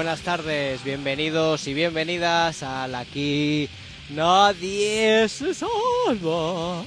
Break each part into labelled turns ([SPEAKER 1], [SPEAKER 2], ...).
[SPEAKER 1] buenas tardes, bienvenidos y bienvenidas a la Aquí Nadie se salva.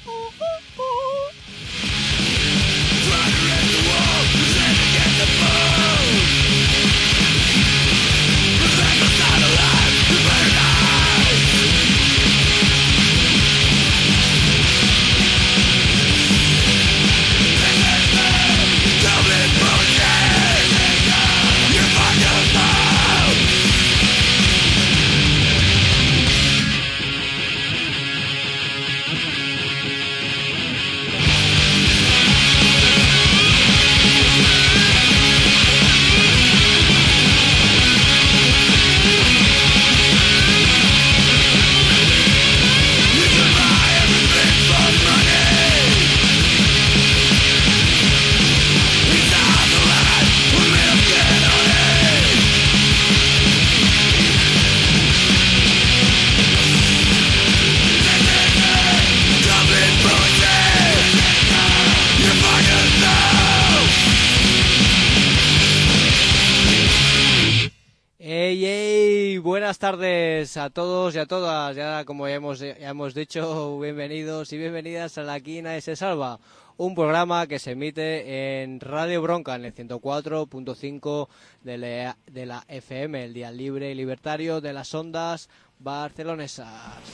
[SPEAKER 1] Buenas tardes a todos y a todas. Ya como ya hemos dicho, bienvenidos y bienvenidas a La Aquí Nadie se salva, un programa que se emite en Radio Bronca en el 104.5 de la FM, el Día Libre y Libertario de las Ondas Barcelonesas.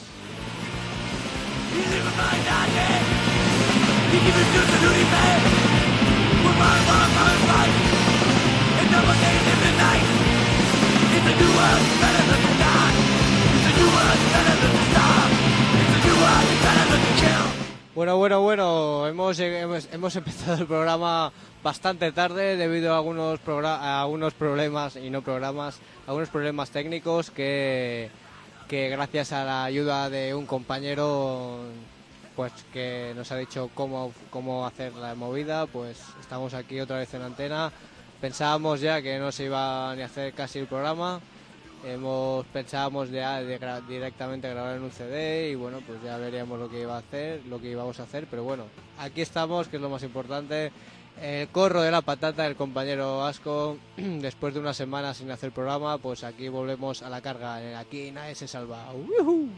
[SPEAKER 1] Bueno, hemos empezado el programa bastante tarde debido a algunos problemas algunos problemas técnicos que gracias a la ayuda de un compañero pues que nos ha dicho cómo hacer la movida, pues estamos aquí otra vez en antena. Pensábamos ya que no se iba ni a hacer casi el programa. Pensábamos directamente grabar en un CD y bueno, pues ya veríamos lo que íbamos a hacer, pero bueno, aquí estamos, que es lo más importante. El corro de la patata del compañero Asco, después de una semana sin hacer programa, pues aquí volvemos a la carga. Aquí nadie se salva. ¡Uhú!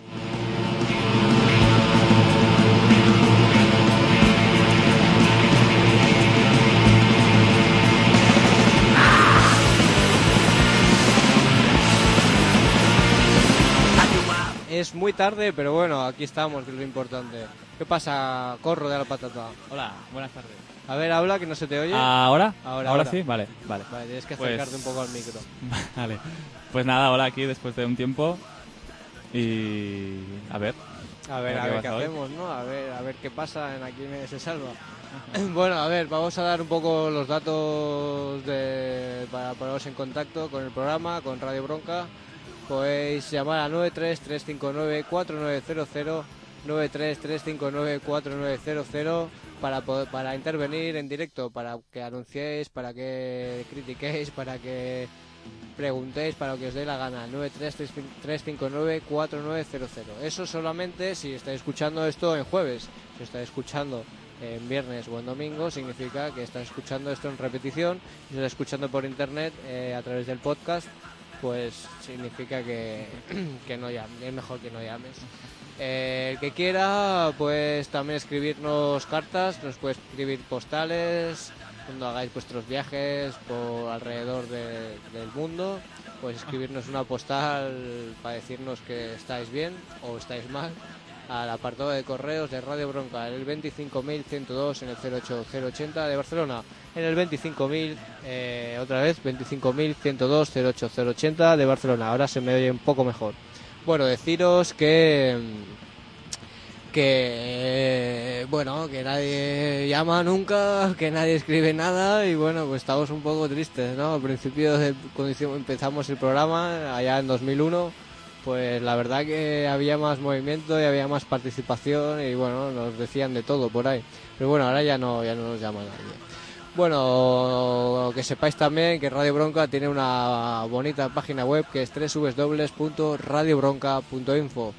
[SPEAKER 1] Es muy tarde, pero bueno, aquí estamos, que es lo importante. ¿Qué pasa, corro de la patata?
[SPEAKER 2] Hola, buenas tardes.
[SPEAKER 1] A ver, habla, que no se te oye.
[SPEAKER 2] ¿Ahora? ¿Ahora sí? Vale.
[SPEAKER 1] Vale, tienes que acercarte un poco al micro.
[SPEAKER 2] Vale. Pues nada, hola aquí después de un tiempo. Y a ver
[SPEAKER 1] qué hacemos, ¿no? A ver qué pasa en Aquí Nadie se salva. Bueno, a ver, vamos a dar un poco los datos para poneros en contacto con el programa, con Radio Bronca. Podéis llamar a 933594900, 933594900 para intervenir en directo, para que anunciéis, para que critiquéis, para que preguntéis, para lo que os dé la gana. 933594900. Eso solamente si estáis escuchando esto en jueves. Si estáis escuchando en viernes o en domingo, significa que estáis escuchando esto en repetición. Si estáis escuchando por internet a través del podcast, pues significa que no llames, es mejor que no llames. El que quiera, pues también escribirnos cartas, nos puede escribir postales cuando hagáis vuestros viajes por alrededor del mundo. Pues escribirnos una postal para decirnos que estáis bien o estáis mal al apartado de correos de Radio Bronca, en el 25.102 en el 08080 de Barcelona, en el 25.000, otra vez 25.102 08080 de Barcelona. Ahora se me oye un poco mejor. Bueno, deciros que nadie llama nunca, que nadie escribe nada y bueno, pues estamos un poco tristes, ¿no? Al principio cuando empezamos el programa, allá en 2001, pues la verdad que había más movimiento y había más participación y bueno, nos decían de todo por ahí. Pero bueno, ahora ya no nos llama nadie. Bueno, que sepáis también que Radio Bronca tiene una bonita página web que es www.radiobronca.info,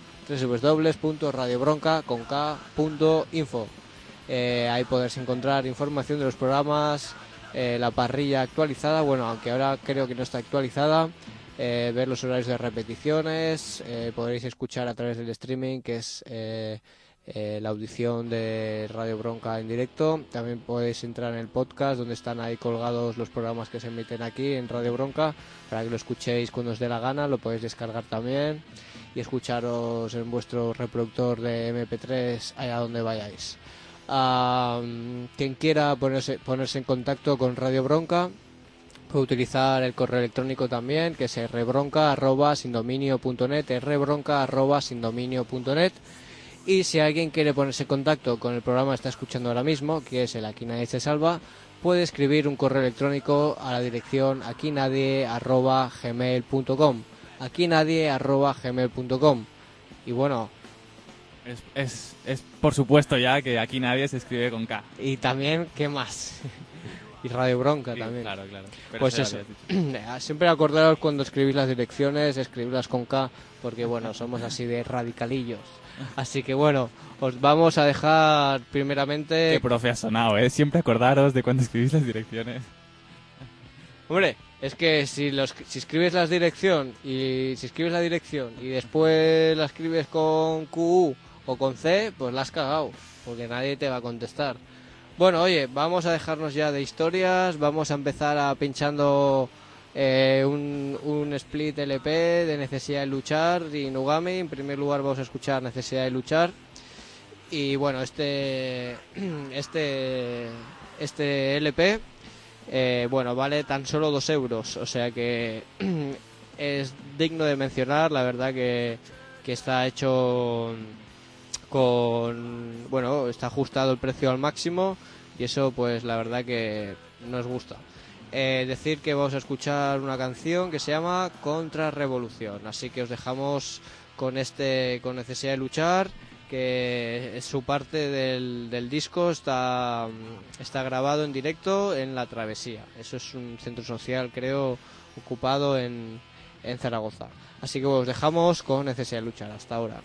[SPEAKER 1] www.radiobronca.info. Ahí podéis encontrar información de los programas, la parrilla actualizada, bueno, aunque ahora creo que no está actualizada, ver los horarios de repeticiones, podréis escuchar a través del streaming, que es la audición de Radio Bronca en directo. También podéis entrar en el podcast, donde están ahí colgados los programas que se emiten aquí en Radio Bronca, para que lo escuchéis cuando os dé la gana. Lo podéis descargar también y escucharos en vuestro reproductor de MP3 allá donde vayáis. Quien quiera ponerse en contacto con Radio Bronca puede utilizar el correo electrónico también, que es rbronca@sindominio.net, rbronca@sindominio.net. Y si alguien quiere ponerse en contacto con el programa que está escuchando ahora mismo, que es el Aquí Nadie Se Salva, puede escribir un correo electrónico a la dirección aquinadie@gmail.com, aquinadie@gmail.com. Y bueno,
[SPEAKER 2] Es por supuesto ya que Aquí Nadie se escribe con K.
[SPEAKER 1] y también, ¿qué más? Y Radio Bronca también.
[SPEAKER 2] Claro. Pero
[SPEAKER 1] Pues eso, siempre acordaros cuando escribís las direcciones, escribirlas con K, porque bueno, somos así de radicalillos. Así que bueno, os vamos a dejar primeramente...
[SPEAKER 2] Qué profe ha sonado, ¿eh? Siempre acordaros de cuando escribís las direcciones.
[SPEAKER 1] Hombre, es que si escribes la dirección y después la escribes con Q o con C, pues la has cagado, porque nadie te va a contestar. Bueno, oye, vamos a dejarnos ya de historias, vamos a empezar a pinchando un split LP de Necesidad de Luchar y Nugami. En primer lugar vamos a escuchar Necesidad de Luchar. Y bueno, este LP bueno, vale tan solo 2 euros, o sea que es digno de mencionar. La verdad que está hecho bueno, está ajustado el precio al máximo, y eso pues la verdad que nos gusta. Decir que vamos a escuchar una canción que se llama Contrarrevolución, así que os dejamos con Necesidad de Luchar, que es su parte del disco. Está grabado en directo en La Travesía. Eso es un centro social, creo, ocupado en Zaragoza. Así que os dejamos con Necesidad de Luchar. Hasta ahora.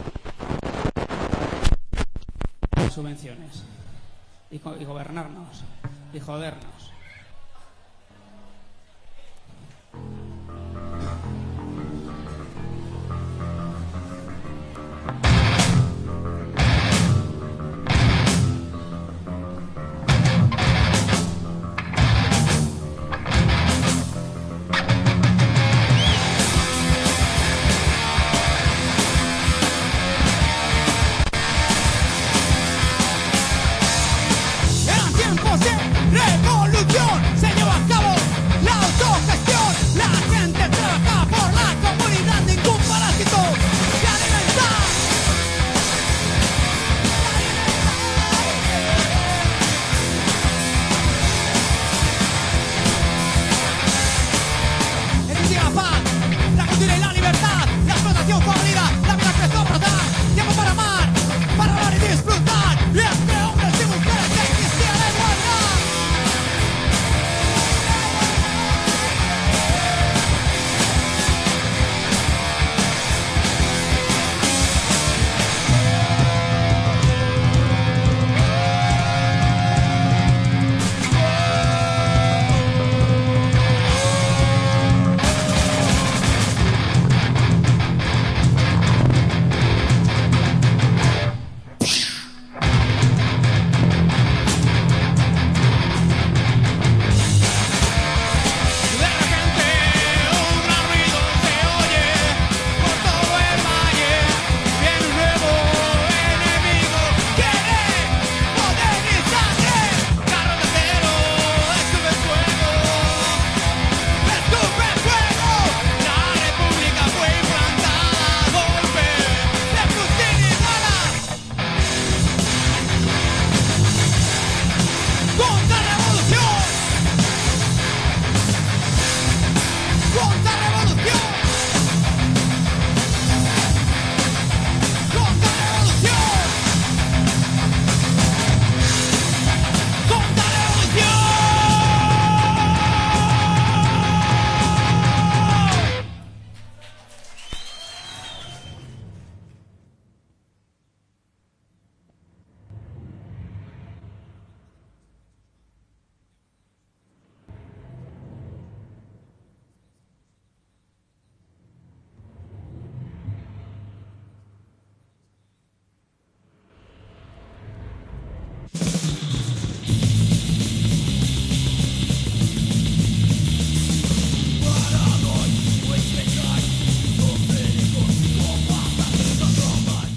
[SPEAKER 3] Subvenciones y gobernarnos y jodernos.
[SPEAKER 4] Eran tiempos de revolución.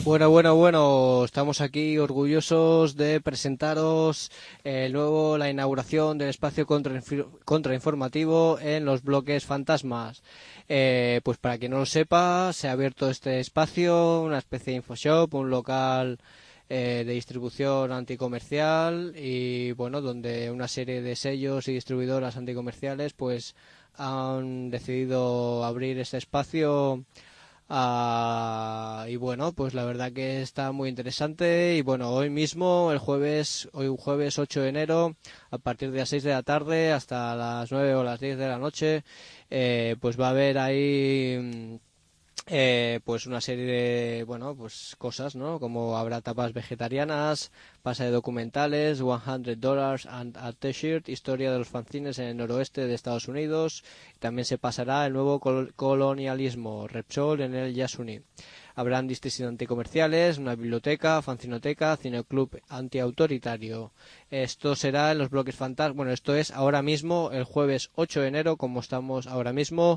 [SPEAKER 1] Bueno, estamos aquí orgullosos de presentaros la inauguración del espacio contrainformativo en los bloques fantasmas. Pues para quien no lo sepa, se ha abierto este espacio, una especie de infoshop, un local de distribución anticomercial y bueno, donde una serie de sellos y distribuidoras anticomerciales pues han decidido abrir este espacio. Y bueno, pues la verdad que está muy interesante y bueno, hoy mismo, hoy jueves 8 de enero, a partir de las 6 de la tarde hasta las 9 o las 10 de la noche, pues va a haber ahí pues una serie de bueno pues cosas, ¿no? Como habrá tapas vegetarianas, pase de documentales, $100 and a T-shirt, historia de los fanzines en el noroeste de Estados Unidos. También se pasará el nuevo colonialismo, Repsol en el Yasuni. Habrán distintos anticomerciales, una biblioteca, fanzinoteca, cineclub antiautoritario. Esto será en los bloques fantasmas. Bueno, esto es ahora mismo, el jueves 8 de enero, como estamos ahora mismo,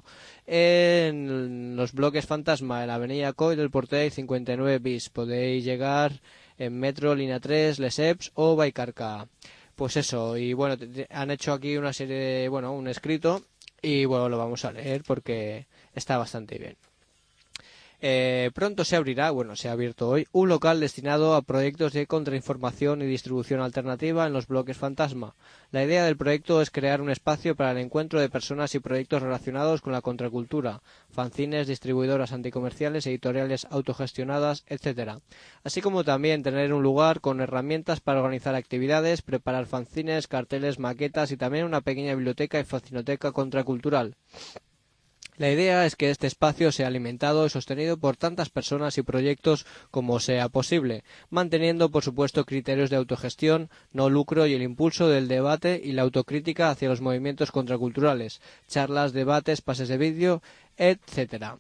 [SPEAKER 1] en los bloques fantasma, en la avenida Coy del Portell 59 bis. Podéis llegar en metro, línea 3, Lesseps o Baicarca. Pues eso, y bueno, han hecho aquí una serie de, bueno, un escrito, y bueno, lo vamos a leer porque está bastante bien. Pronto se abrirá, bueno, se ha abierto hoy, un local destinado a proyectos de contrainformación y distribución alternativa en los bloques fantasma. La idea del proyecto es crear un espacio para el encuentro de personas y proyectos relacionados con la contracultura, fanzines, distribuidoras anticomerciales, editoriales autogestionadas, etc. Así como también tener un lugar con herramientas para organizar actividades, preparar fanzines, carteles, maquetas y también una pequeña biblioteca y fanzinoteca contracultural. La idea es que este espacio sea alimentado y sostenido por tantas personas y proyectos como sea posible, manteniendo por supuesto criterios de autogestión, no lucro y el impulso del debate y la autocrítica hacia los movimientos contraculturales, charlas, debates, pases de vídeo, etc.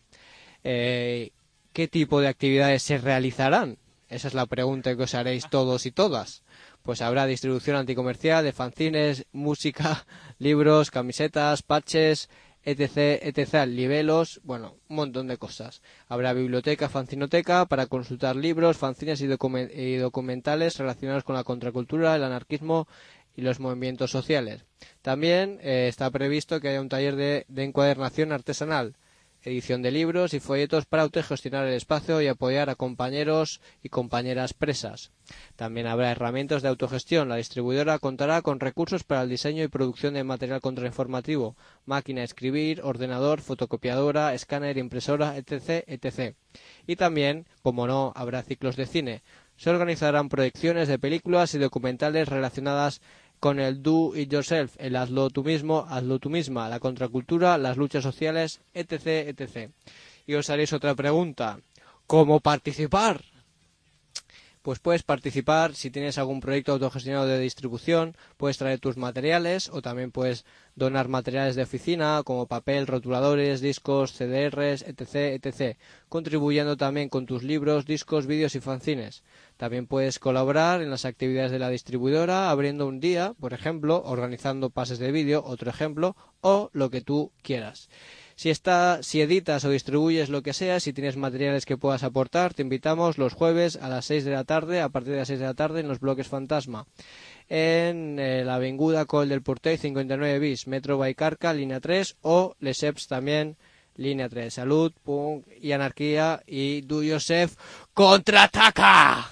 [SPEAKER 1] ¿Qué tipo de actividades se realizarán? Esa es la pregunta que os haréis todos y todas. Pues habrá distribución anticomercial de fanzines, música, libros, camisetas, patches, etc, libelos, bueno, un montón de cosas. Habrá biblioteca, fanzinoteca para consultar libros, fanzines y documentales relacionados con la contracultura, el anarquismo y los movimientos sociales. También está previsto que haya un taller de encuadernación artesanal, edición de libros y folletos para autogestionar el espacio y apoyar a compañeros y compañeras presas. También habrá herramientas de autogestión. La distribuidora contará con recursos para el diseño y producción de material contrainformativo, máquina de escribir, ordenador, fotocopiadora, escáner, impresora, etc. Y también, como no, habrá ciclos de cine. Se organizarán proyecciones de películas y documentales relacionadas con el do it yourself, el hazlo tú mismo, hazlo tú misma, la contracultura, las luchas sociales, etc. Y os haréis otra pregunta. ¿Cómo participar? Pues puedes participar si tienes algún proyecto autogestionado de distribución, puedes traer tus materiales o también puedes donar materiales de oficina como papel, rotuladores, discos, CDRs, etc, contribuyendo también con tus libros, discos, vídeos y fanzines. También puedes colaborar en las actividades de la distribuidora abriendo un día, por ejemplo, organizando pases de vídeo, otro ejemplo, o lo que tú quieras. Si editas o distribuyes lo que sea, si tienes materiales que puedas aportar, te invitamos los jueves a las 6 de la tarde, a partir de las 6 de la tarde, en los bloques fantasma. En la avenida Coll del Portell 59 bis, Metro Baicarca, línea 3, o Lesseps también, línea 3. Salud, punk y anarquía y Do Yourself contraataca.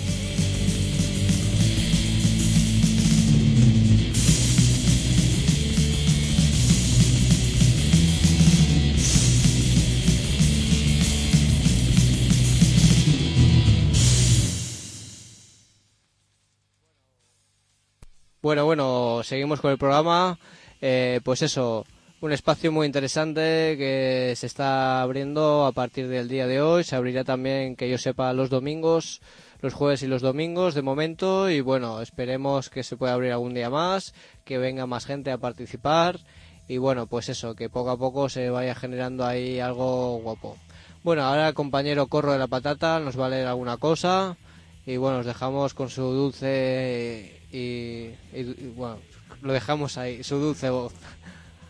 [SPEAKER 1] Bueno, seguimos con el programa. Pues eso, un espacio muy interesante que se está abriendo a partir del día de hoy. Se abrirá también, que yo sepa, los domingos, los jueves y los domingos de momento. Y bueno, esperemos que se pueda abrir algún día más, que venga más gente a participar. Y bueno, pues eso, que poco a poco se vaya generando ahí algo guapo. Bueno, ahora el compañero Corro de la Patata nos va a leer alguna cosa. Y bueno, os dejamos con su dulce y bueno, lo dejamos ahí, su dulce voz.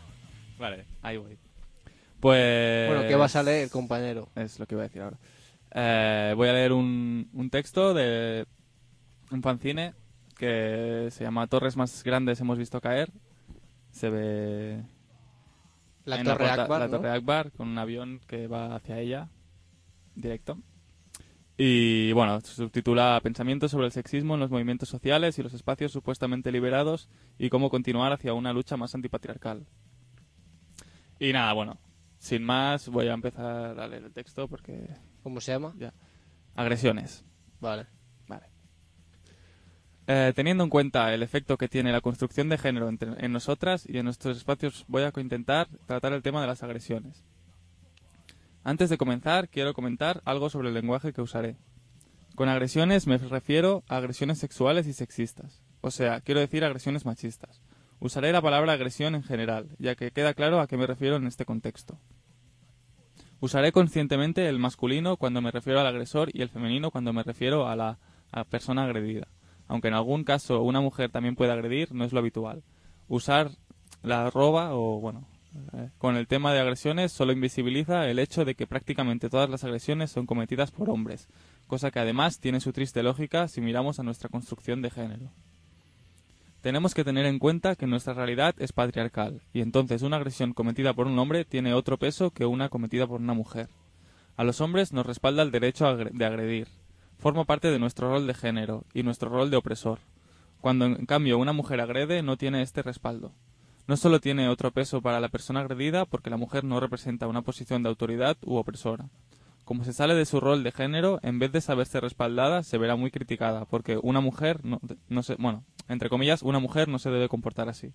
[SPEAKER 2] Vale, ahí voy. Pues...
[SPEAKER 1] Bueno, ¿qué vas a leer, compañero?
[SPEAKER 2] Es lo que iba a decir ahora. Voy a leer un texto de un fanzine que se llama Torres más grandes hemos visto caer. Se ve
[SPEAKER 1] La
[SPEAKER 2] en
[SPEAKER 1] Torre Akbar,
[SPEAKER 2] la
[SPEAKER 1] ¿no?
[SPEAKER 2] Torre Akbar con un avión que va hacia ella directo. Y bueno, se subtitula Pensamientos sobre el sexismo en los movimientos sociales y los espacios supuestamente liberados y cómo continuar hacia una lucha más antipatriarcal. Y nada, bueno, sin más voy a empezar a leer el texto porque
[SPEAKER 1] ¿Cómo se llama?
[SPEAKER 2] ya. Agresiones.
[SPEAKER 1] Vale.
[SPEAKER 2] Vale. Teniendo en cuenta el efecto que tiene la construcción de género en nosotras y en nuestros espacios, voy a intentar tratar el tema de las agresiones. Antes de comenzar, quiero comentar algo sobre el lenguaje que usaré. Con agresiones me refiero a agresiones sexuales y sexistas. O sea, quiero decir agresiones machistas. Usaré la palabra agresión en general, ya que queda claro a qué me refiero en este contexto. Usaré conscientemente el masculino cuando me refiero al agresor y el femenino cuando me refiero a la persona agredida. Aunque en algún caso una mujer también puede agredir, no es lo habitual. Usar la arroba con el tema de agresiones solo invisibiliza el hecho de que prácticamente todas las agresiones son cometidas por hombres, cosa que además tiene su triste lógica si miramos a nuestra construcción de género. Tenemos que tener en cuenta que nuestra realidad es patriarcal, y entonces una agresión cometida por un hombre tiene otro peso que una cometida por una mujer. A los hombres nos respalda el derecho de agredir. Forma parte de nuestro rol de género y nuestro rol de opresor. Cuando en cambio una mujer agrede no tiene este respaldo. No solo tiene otro peso para la persona agredida porque la mujer no representa una posición de autoridad u opresora. Como se sale de su rol de género, en vez de saberse respaldada, se verá muy criticada, porque una mujer entre comillas, una mujer no se debe comportar así.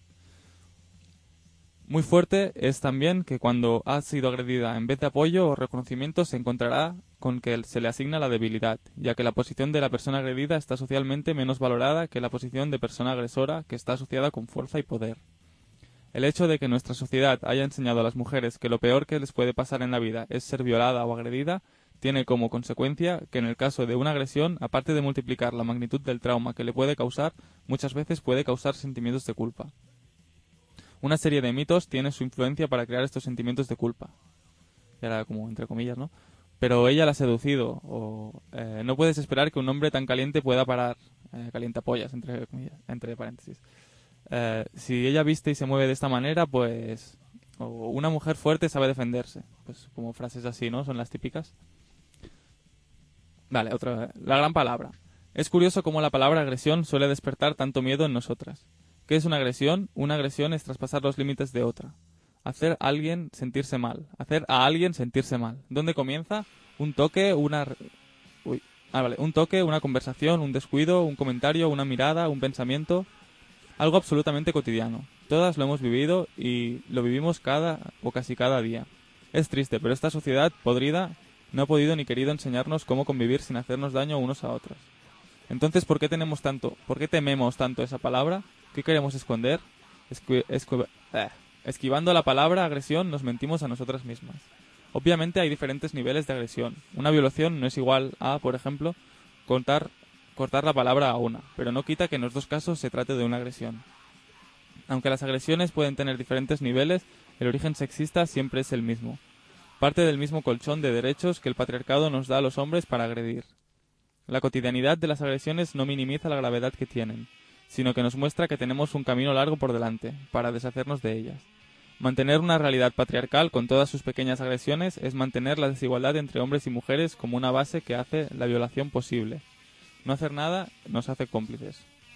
[SPEAKER 2] Muy fuerte es también que cuando ha sido agredida, en vez de apoyo o reconocimiento, se encontrará con que se le asigna la debilidad, ya que la posición de la persona agredida está socialmente menos valorada que la posición de persona agresora, que está asociada con fuerza y poder. El hecho de que nuestra sociedad haya enseñado a las mujeres que lo peor que les puede pasar en la vida es ser violada o agredida, tiene como consecuencia que en el caso de una agresión, aparte de multiplicar la magnitud del trauma que le puede causar, muchas veces puede causar sentimientos de culpa. Una serie de mitos tiene su influencia para crear estos sentimientos de culpa. Y ahora como entre comillas, ¿no? Pero ella la ha seducido, o no puedes esperar que un hombre tan caliente pueda parar, calientapollas, entre comillas, entre paréntesis. Si ella viste y se mueve de esta manera, pues... O una mujer fuerte sabe defenderse. Pues como frases así, ¿no? Son las típicas. Vale, otra. La gran palabra. Es curioso cómo la palabra agresión suele despertar tanto miedo en nosotras. ¿Qué es una agresión? Una agresión es traspasar los límites de otra. Hacer a alguien sentirse mal. Hacer a alguien sentirse mal. ¿Dónde comienza? Un toque, un toque, una conversación, un descuido, un comentario, una mirada, un pensamiento... Algo absolutamente cotidiano. Todas lo hemos vivido y lo vivimos casi cada día. Es triste, pero esta sociedad podrida no ha podido ni querido enseñarnos cómo convivir sin hacernos daño unos a otros. Entonces, ¿por qué tememos tanto esa palabra? ¿Qué queremos esconder? Esquivando la palabra agresión nos mentimos a nosotras mismas. Obviamente hay diferentes niveles de agresión. Una violación no es igual a, por ejemplo, cortar la palabra a una, pero no quita que en los dos casos se trate de una agresión. Aunque las agresiones pueden tener diferentes niveles, el origen sexista siempre es el mismo. Parte del mismo colchón de derechos que el patriarcado nos da a los hombres para agredir. La cotidianidad de las agresiones no minimiza la gravedad que tienen, sino que nos muestra que tenemos un camino largo por delante, para deshacernos de ellas. Mantener una realidad patriarcal con todas sus pequeñas agresiones es mantener la desigualdad entre hombres y mujeres como una base que hace la violación posible. No hacer nada nos hace cómplices.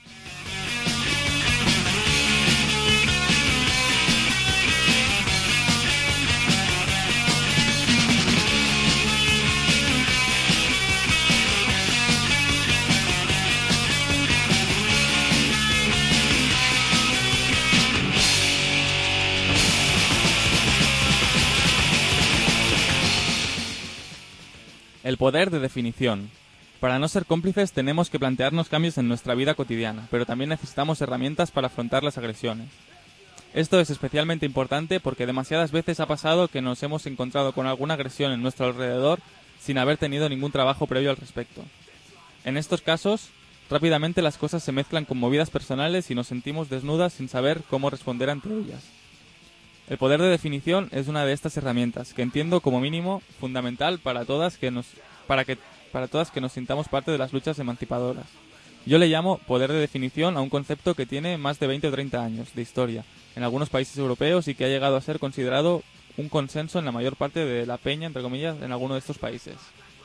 [SPEAKER 2] El poder de definición. Para no ser cómplices tenemos que plantearnos cambios en nuestra vida cotidiana, pero también necesitamos herramientas para afrontar las agresiones. Esto es especialmente importante porque demasiadas veces ha pasado que nos hemos encontrado con alguna agresión en nuestro alrededor sin haber tenido ningún trabajo previo al respecto. En estos casos, rápidamente las cosas se mezclan con movidas personales y nos sentimos desnudas sin saber cómo responder ante ellas. El poder de definición es una de estas herramientas que entiendo como mínimo fundamental para todas que nos para todas que nos sintamos parte de las luchas emancipadoras. Yo le llamo poder de definición a un concepto que tiene más de 20 o 30 años de historia en algunos países europeos y que ha llegado a ser considerado un consenso en la mayor parte de la peña, entre comillas, en alguno de estos países.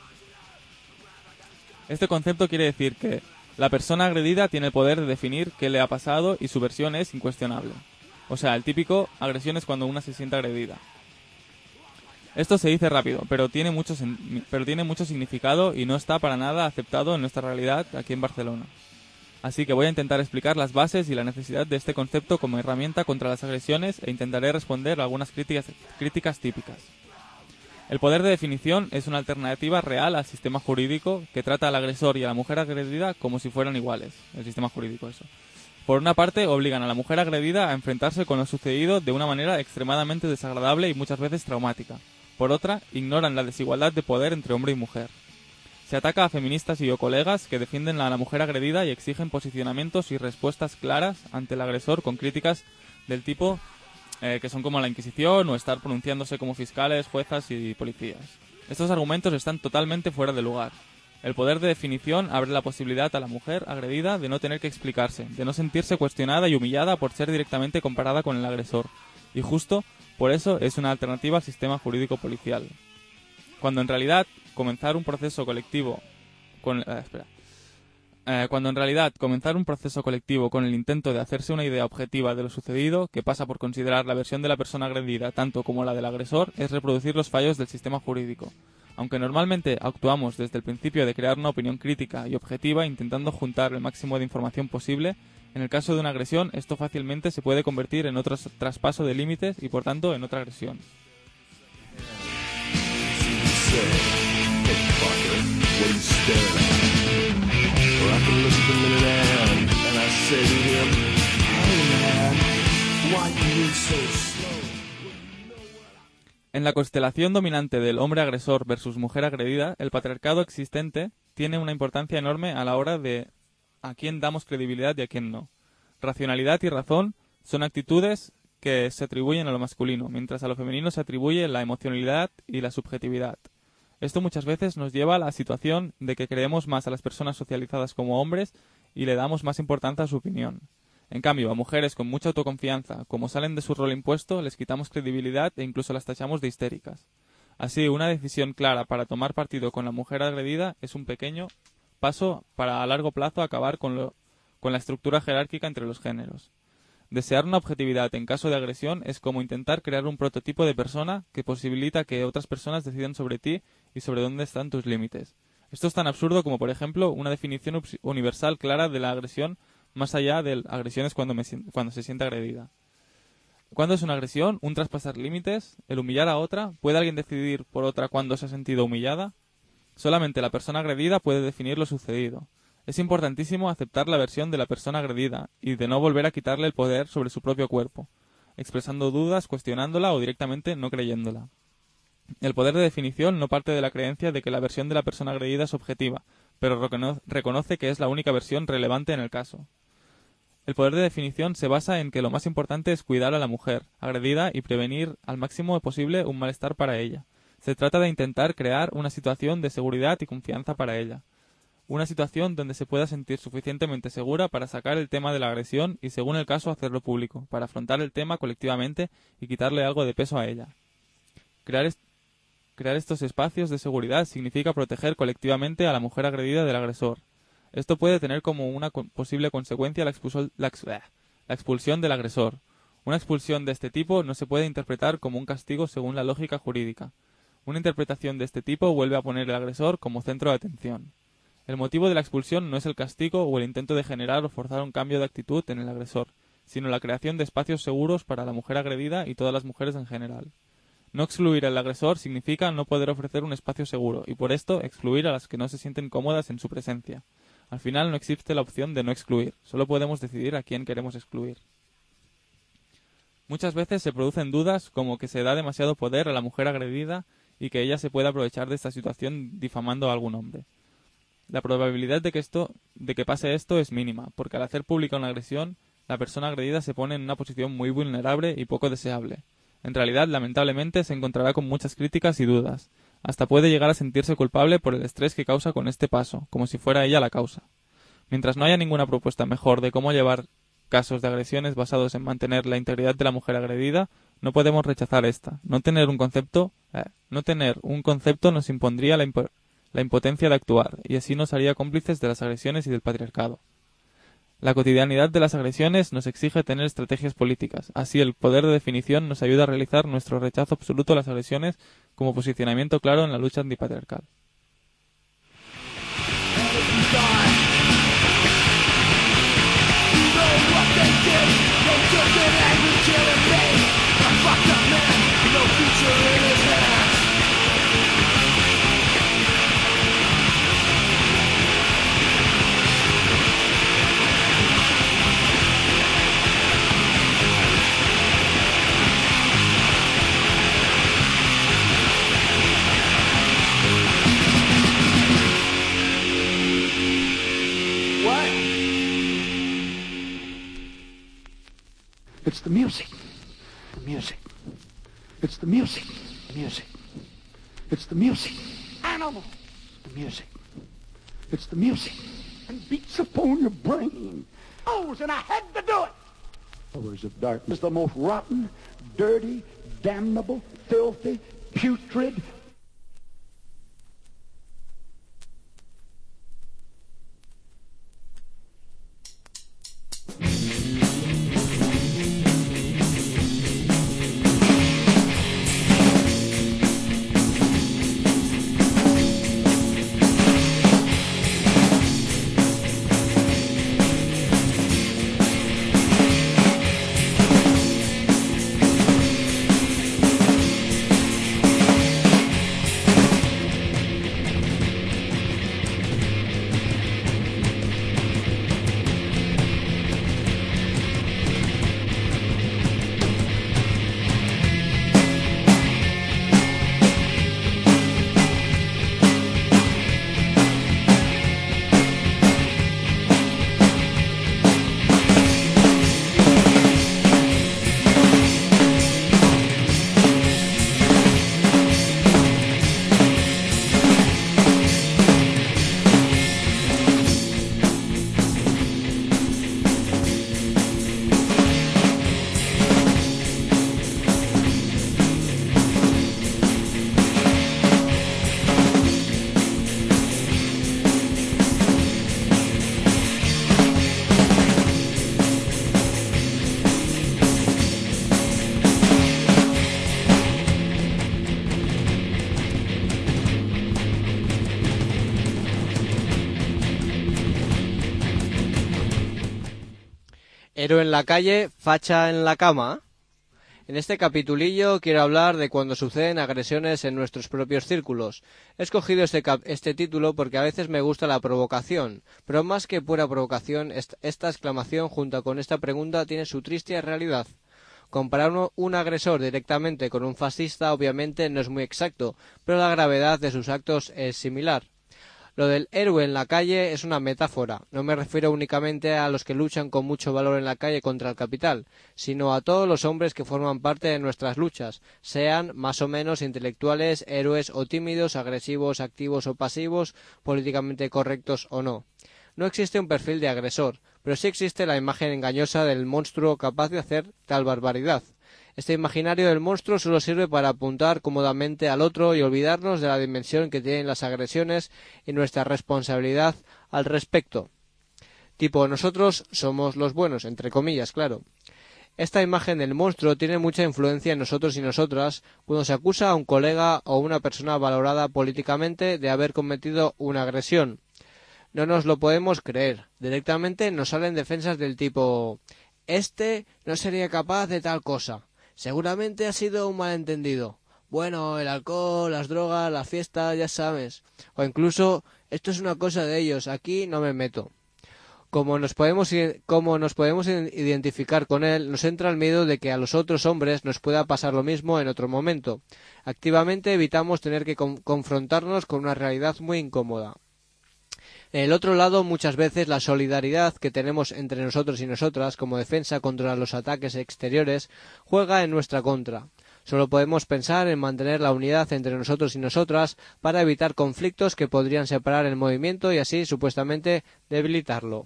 [SPEAKER 2] Este concepto quiere decir que la persona agredida tiene el poder de definir qué le ha pasado y su versión es incuestionable. O sea, el típico agresión es cuando una se siente agredida. Esto se dice rápido, pero tiene mucho significado y no está para nada aceptado en nuestra realidad aquí en Barcelona. Así que voy a intentar explicar las bases y la necesidad de este concepto como herramienta contra las agresiones e intentaré responder a algunas críticas típicas. El poder de definición es una alternativa real al sistema jurídico que trata al agresor y a la mujer agredida como si fueran iguales. El sistema jurídico, eso. Por una parte, obligan a la mujer agredida a enfrentarse con lo sucedido de una manera extremadamente desagradable y muchas veces traumática. Por otra, ignoran la desigualdad de poder entre hombre y mujer. Se ataca a feministas y o colegas que defienden a la mujer agredida y exigen posicionamientos y respuestas claras ante el agresor con críticas del tipo que son como la Inquisición o estar pronunciándose como fiscales, juezas y policías. Estos argumentos están totalmente fuera de lugar. El poder de definición abre la posibilidad a la mujer agredida de no tener que explicarse, de no sentirse cuestionada y humillada por ser directamente comparada con el agresor. Y justo por eso es una alternativa al sistema jurídico policial. Cuando en realidad comenzar un proceso colectivo con el intento de hacerse una idea objetiva de lo sucedido, que pasa por considerar la versión de la persona agredida tanto como la del agresor, es reproducir los fallos del sistema jurídico. Aunque normalmente actuamos desde el principio de crear una opinión crítica y objetiva intentando juntar el máximo de información posible, en el caso de una agresión esto fácilmente se puede convertir en otro traspaso de límites y por tanto en otra agresión. En la constelación dominante del hombre agresor versus mujer agredida, el patriarcado existente tiene una importancia enorme a la hora de a quién damos credibilidad y a quién no. Racionalidad y razón son actitudes que se atribuyen a lo masculino, mientras a lo femenino se atribuye la emocionalidad y la subjetividad. Esto muchas veces nos lleva a la situación de que creemos más a las personas socializadas como hombres y le damos más importancia a su opinión. En cambio, a mujeres con mucha autoconfianza, como salen de su rol impuesto, les quitamos credibilidad e incluso las tachamos de histéricas. Así, una decisión clara para tomar partido con la mujer agredida es un pequeño paso para a largo plazo acabar con la estructura jerárquica entre los géneros. Desear una objetividad en caso de agresión es como intentar crear un prototipo de persona que posibilita que otras personas decidan sobre ti y sobre dónde están tus límites. Esto es tan absurdo como, por ejemplo, una definición universal clara de la agresión más allá de agresiones cuando se siente agredida. ¿Cuándo es una agresión? ¿Un traspasar límites? ¿El humillar a otra? ¿Puede alguien decidir por otra cuándo se ha sentido humillada? Solamente la persona agredida puede definir lo sucedido. Es importantísimo aceptar la versión de la persona agredida y de no volver a quitarle el poder sobre su propio cuerpo, expresando dudas, cuestionándola o directamente no creyéndola. El poder de definición no parte de la creencia de que la versión de la persona agredida es objetiva, pero reconoce que es la única versión relevante en el caso. El poder de definición se basa en que lo más importante es cuidar a la mujer agredida y prevenir al máximo posible un malestar para ella. Se trata de intentar crear una situación de seguridad y confianza para ella. Una situación donde se pueda sentir suficientemente segura para sacar el tema de la agresión y, según el caso, hacerlo público, para afrontar el tema colectivamente y quitarle algo de peso a ella. Crear estos espacios de seguridad significa proteger colectivamente a la mujer agredida del agresor. Esto puede tener como una posible consecuencia la expulsión del agresor. Una expulsión de este tipo no se puede interpretar como un castigo según la lógica jurídica. Una interpretación de este tipo vuelve a poner al agresor como centro de atención. El motivo de la expulsión no es el castigo o el intento de generar o forzar un cambio de actitud en el agresor, sino la creación de espacios seguros para la mujer agredida y todas las mujeres en general. No excluir al agresor significa no poder ofrecer un espacio seguro y por esto excluir a las que no se sienten cómodas en su presencia. Al final no existe la opción de no excluir, solo podemos decidir a quién queremos excluir. Muchas veces se producen dudas como que se da demasiado poder a la mujer agredida y que ella se puede aprovechar de esta situación difamando a algún hombre. La probabilidad de que pase esto es mínima, porque al hacer pública una agresión, la persona agredida se pone en una posición muy vulnerable y poco deseable. En realidad, lamentablemente, se encontrará con muchas críticas y dudas. Hasta puede llegar a sentirse culpable por el estrés que causa con este paso, como si fuera ella la causa. Mientras no haya ninguna propuesta mejor de cómo llevar casos de agresiones basados en mantener la integridad de la mujer agredida, no podemos rechazar esta. No tener un concepto nos impondría la impotencia de actuar, y así nos haría cómplices de las agresiones y del patriarcado. La cotidianidad de las agresiones nos exige tener estrategias políticas. Así, el poder de definición nos ayuda a realizar nuestro rechazo absoluto a las agresiones como posicionamiento claro en la lucha antipatriarcal.
[SPEAKER 4] It's the music. The music. It's the music. Music. It's the music. Animal. The music. It's the music. And beats upon your brain. Oh, and I had to do it. Powers of darkness, the most rotten, dirty, damnable, filthy, putrid.
[SPEAKER 1] Héroe en la calle, facha en la cama. En este capitulillo quiero hablar de cuando suceden agresiones en nuestros propios círculos. He escogido este título porque a veces me gusta la provocación, pero más que pura provocación, esta exclamación junto con esta pregunta tiene su triste realidad. Comparar un agresor directamente con un fascista obviamente no es muy exacto, pero la gravedad de sus actos es similar. Lo del héroe en la calle es una metáfora. No me refiero únicamente a los que luchan con mucho valor en la calle contra el capital, sino a todos los hombres que forman parte de nuestras luchas, sean más o menos intelectuales, héroes o tímidos, agresivos, activos o pasivos, políticamente correctos o no. No existe un perfil de agresor, pero sí existe la imagen engañosa del monstruo capaz de hacer tal barbaridad. Este imaginario del monstruo solo sirve para apuntar cómodamente al otro y olvidarnos de la dimensión que tienen las agresiones y nuestra responsabilidad al respecto. Tipo, nosotros somos los buenos, entre comillas, claro. Esta imagen del monstruo tiene mucha influencia en nosotros y nosotras cuando se acusa a un colega o una persona valorada políticamente de haber cometido una agresión. No nos lo podemos creer. Directamente nos salen defensas del tipo: este no sería capaz de tal cosa. Seguramente ha sido un malentendido. Bueno, el alcohol, las drogas, la fiesta, ya sabes. O incluso, esto es una cosa de ellos, aquí no me meto. Como nos podemos identificar con él, nos entra el miedo de que a los otros hombres nos pueda pasar lo mismo en otro momento. Activamente evitamos tener que confrontarnos con una realidad muy incómoda. En el otro lado, muchas veces la solidaridad que tenemos entre nosotros y nosotras como defensa contra los ataques exteriores juega en nuestra contra. Solo podemos pensar en mantener la unidad entre nosotros y nosotras para evitar conflictos que podrían separar el movimiento y así supuestamente debilitarlo.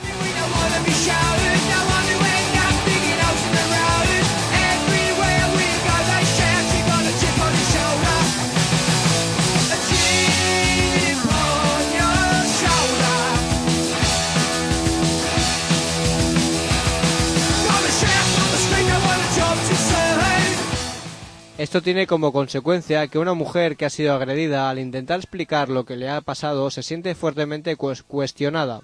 [SPEAKER 1] Esto tiene como consecuencia que una mujer que ha sido agredida, al intentar explicar lo que le ha pasado, se siente fuertemente cuestionada.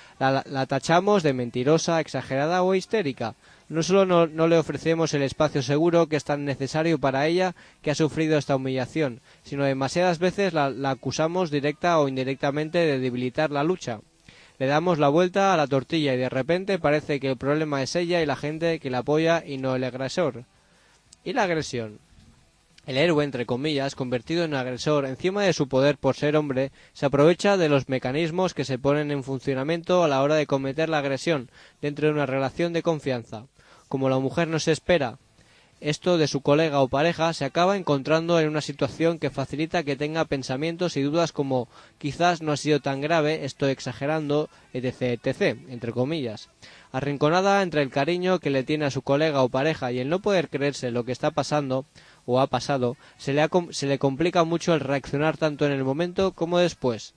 [SPEAKER 1] La tachamos de mentirosa, exagerada o histérica. No solo no le ofrecemos el espacio seguro que es tan necesario para ella que ha sufrido esta humillación, sino demasiadas veces la acusamos directa o indirectamente de debilitar la lucha. Le damos la vuelta a la tortilla y de repente parece que el problema es ella y la gente que la apoya y no el agresor. ¿Y la agresión? El héroe, entre comillas, convertido en agresor, encima de su poder por ser hombre, se aprovecha de los mecanismos que se ponen en funcionamiento a la hora de cometer la agresión dentro de una relación de confianza. Como la mujer no se espera esto de su colega o pareja, se acaba encontrando en una situación que facilita que tenga pensamientos y dudas como quizás no ha sido tan grave, estoy exagerando, etc., etc., entre comillas. Arrinconada entre el cariño que le tiene a su colega o pareja y el no poder creerse lo que está pasando o ha pasado, se le complica mucho el reaccionar tanto en el momento como después.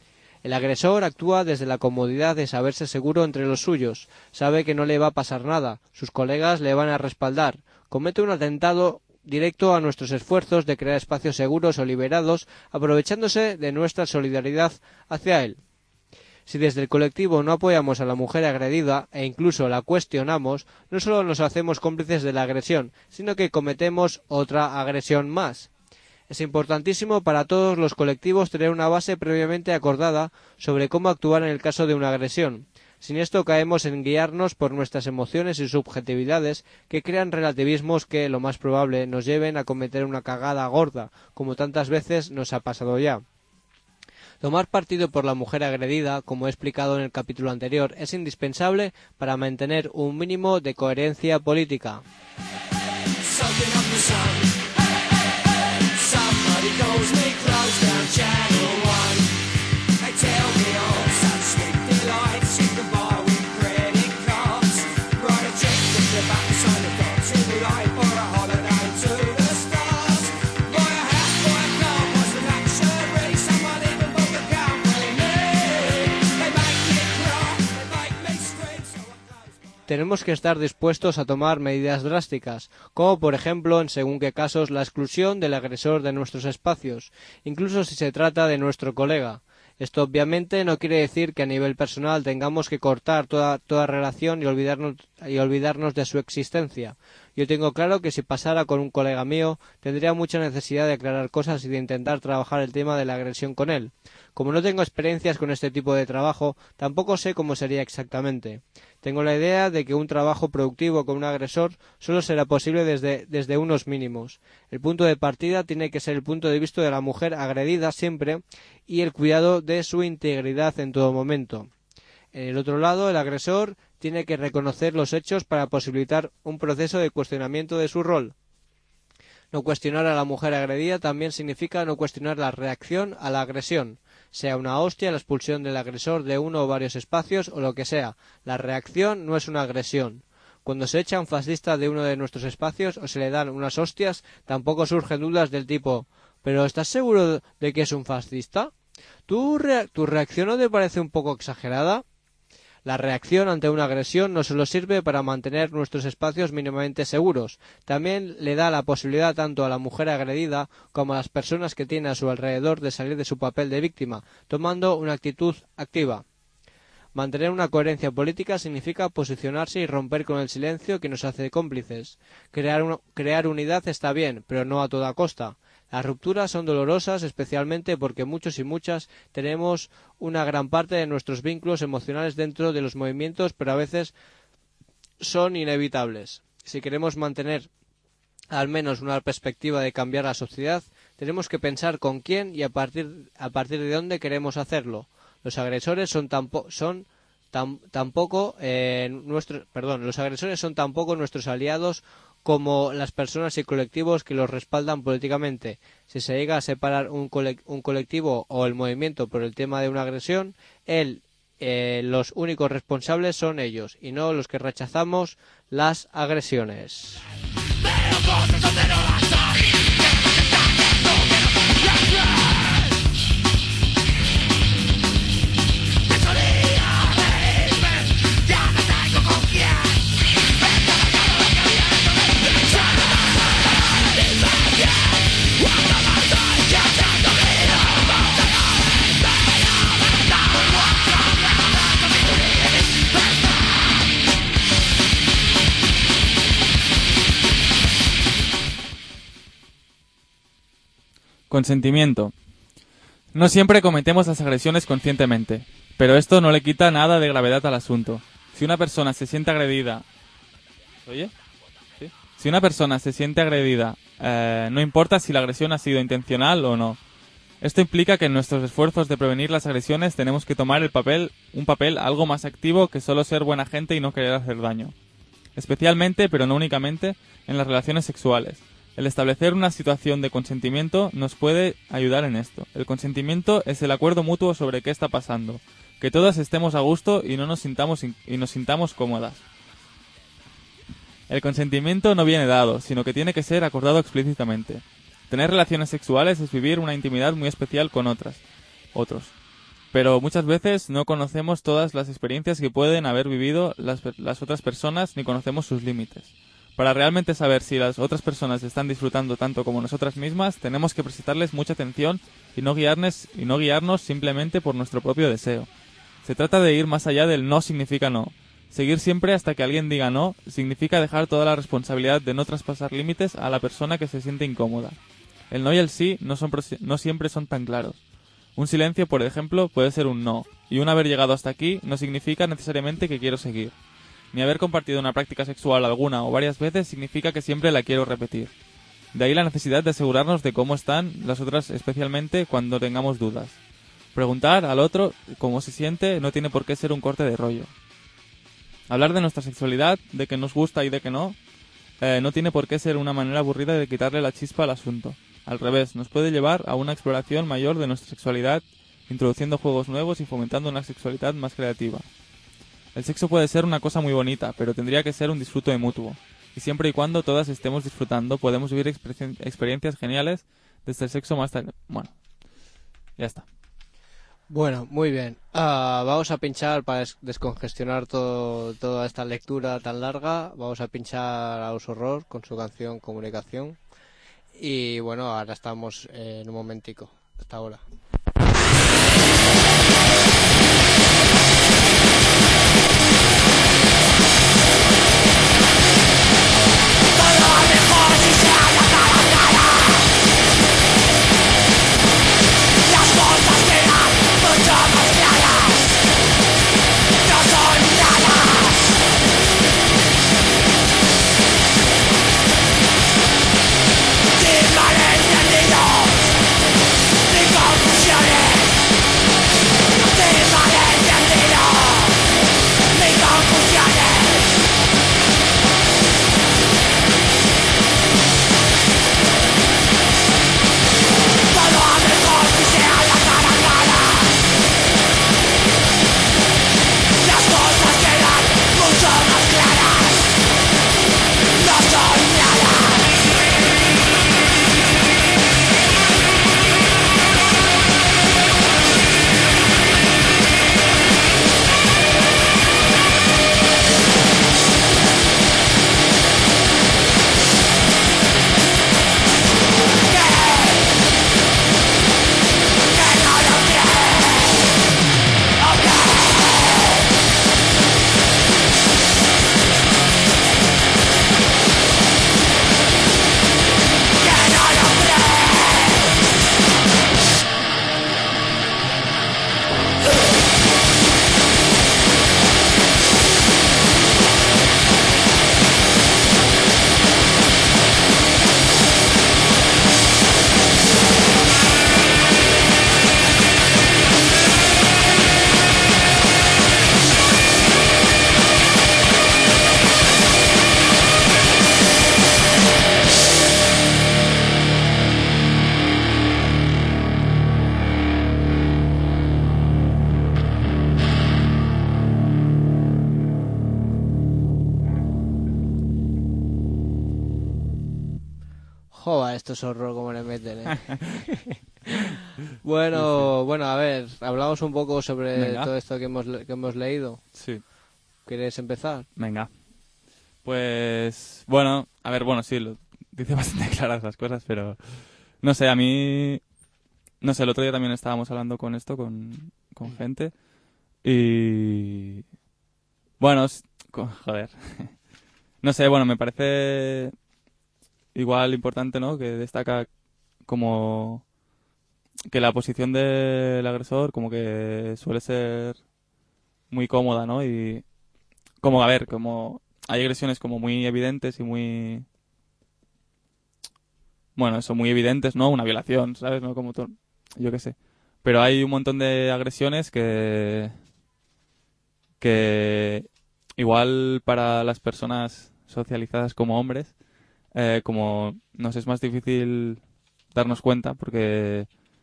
[SPEAKER 1] El agresor actúa desde la comodidad de saberse seguro entre los suyos, sabe que no le va a pasar nada, sus colegas le van a respaldar, comete un atentado directo a nuestros esfuerzos de crear espacios seguros o liberados, aprovechándose de nuestra solidaridad hacia él. Si desde el colectivo no apoyamos a la mujer agredida e incluso la cuestionamos, no solo nos hacemos cómplices de la agresión, sino que cometemos otra agresión más. Es importantísimo para todos los colectivos tener una base previamente acordada sobre cómo actuar en el caso de una agresión. Sin esto caemos en guiarnos por nuestras emociones y subjetividades que crean relativismos que, lo más probable, nos lleven a cometer una cagada gorda, como tantas veces nos ha pasado ya. Tomar partido por la mujer agredida, como he explicado en el capítulo anterior, es indispensable para mantener un mínimo de coherencia política. Tenemos que estar dispuestos a tomar medidas drásticas, como por ejemplo, en según qué casos, la exclusión del agresor de nuestros espacios, incluso si se trata de nuestro colega. Esto obviamente no quiere decir que a nivel personal tengamos que cortar toda relación y olvidarnos de su existencia. Yo tengo claro que si pasara con un colega mío, tendría mucha necesidad de aclarar cosas y de intentar trabajar el tema de la agresión con él. Como no tengo experiencias con este tipo de trabajo, tampoco sé cómo sería exactamente. Tengo la idea de que un trabajo productivo con un agresor solo será posible desde unos mínimos. El punto de partida tiene que ser el punto de vista de la mujer agredida siempre y el cuidado de su integridad en todo momento. En el otro lado, el agresor tiene que reconocer los hechos para posibilitar un proceso de cuestionamiento de su rol. No cuestionar a la mujer agredida también significa no cuestionar la reacción a la agresión, sea una hostia, la expulsión del agresor de uno o varios espacios o lo que sea. La reacción no es una agresión. Cuando se echa a un fascista de uno de nuestros espacios o se le dan unas hostias, tampoco surgen dudas del tipo ¿pero estás seguro de que es un fascista? ¿Tu reacción no te parece un poco exagerada? La reacción ante una agresión no solo sirve para mantener nuestros espacios mínimamente seguros, también le da la posibilidad tanto a la mujer agredida como a las personas que tiene a su alrededor de salir de su papel de víctima, tomando una actitud activa. Mantener una coherencia política significa posicionarse y romper con el silencio que nos hace cómplices. Crear unidad está bien, pero no a toda costa. Las rupturas son dolorosas, especialmente porque muchos y muchas tenemos una gran parte de nuestros vínculos emocionales dentro de los movimientos, pero a veces son inevitables. Si queremos mantener al menos una perspectiva de cambiar la sociedad, tenemos que pensar con quién y a partir de dónde queremos hacerlo. Los agresores son tampoco nuestros aliados como las personas y colectivos que los respaldan políticamente. Si se llega a separar un colectivo o el movimiento por el tema de una agresión, los únicos responsables son ellos y no los que rechazamos las agresiones.
[SPEAKER 2] Consentimiento. No siempre cometemos las agresiones conscientemente, pero esto no le quita nada de gravedad al asunto. Si una persona se siente agredida... ¿Oye? ¿Sí? Si una persona se siente agredida, no importa si la agresión ha sido intencional o no. Esto implica que en nuestros esfuerzos de prevenir las agresiones tenemos que tomar un papel algo más activo que solo ser buena gente y no querer hacer daño. Especialmente, pero no únicamente, en las relaciones sexuales. El establecer una situación de consentimiento nos puede ayudar en esto. El consentimiento es el acuerdo mutuo sobre qué está pasando, que todas estemos a gusto y nos sintamos cómodas. El consentimiento no viene dado, sino que tiene que ser acordado explícitamente. Tener relaciones sexuales es vivir una intimidad muy especial con otros. Pero muchas veces no conocemos todas las experiencias que pueden haber vivido las otras personas ni conocemos sus límites. Para realmente saber si las otras personas están disfrutando tanto como nosotras mismas, tenemos que prestarles mucha atención y no guiarnos simplemente por nuestro propio deseo. Se trata de ir más allá del no significa no. Seguir siempre hasta que alguien diga no significa dejar toda la responsabilidad de no traspasar límites a la persona que se siente incómoda. El no y el sí no siempre son tan claros. Un silencio, por ejemplo, puede ser un no, y un haber llegado hasta aquí no significa necesariamente que quiero seguir. Ni haber compartido una práctica sexual alguna o varias veces significa que siempre la quiero repetir. De ahí la necesidad de asegurarnos de cómo están las otras, especialmente cuando tengamos dudas. Preguntar al otro cómo se siente no tiene por qué ser un corte de rollo. Hablar de nuestra sexualidad, de que nos gusta y de que no tiene por qué ser una manera aburrida de quitarle la chispa al asunto. Al revés, nos puede llevar a una exploración mayor de nuestra sexualidad, introduciendo juegos nuevos y fomentando una sexualidad más creativa. El sexo puede ser una cosa muy bonita, pero tendría que ser un disfrute mutuo. Y siempre y cuando todas estemos disfrutando, podemos vivir experiencias geniales desde el sexo más tarde. Bueno, ya está.
[SPEAKER 1] Bueno, muy bien. Vamos a pinchar para descongestionar toda esta lectura tan larga. Vamos a pinchar a Aus Horror con su canción Comunicación. Y bueno, ahora estamos en un momentico. Hasta ahora.
[SPEAKER 5] Confusión.
[SPEAKER 1] Joder, esto es horror como le meten, Bueno, a ver, hablamos un poco sobre
[SPEAKER 2] Venga.
[SPEAKER 1] todo esto que hemos leído.
[SPEAKER 2] Sí.
[SPEAKER 1] ¿Quieres empezar?
[SPEAKER 2] Venga. Pues, bueno, a ver, bueno, sí, dice bastante claras las cosas, pero no sé, a mí, no sé, el otro día también estábamos hablando con esto, con gente, y, bueno, joder, no sé, bueno, me parece igual importante, ¿no? Que destaca como que la posición del agresor como que suele ser muy cómoda, ¿no? Y como, a ver, como hay agresiones como muy evidentes y muy, bueno, eso, muy evidentes, ¿no? Una violación, ¿sabes? ¿No? Como yo qué sé. Pero hay un montón de agresiones que igual para las personas socializadas como hombres, como nos es más difícil darnos cuenta porque,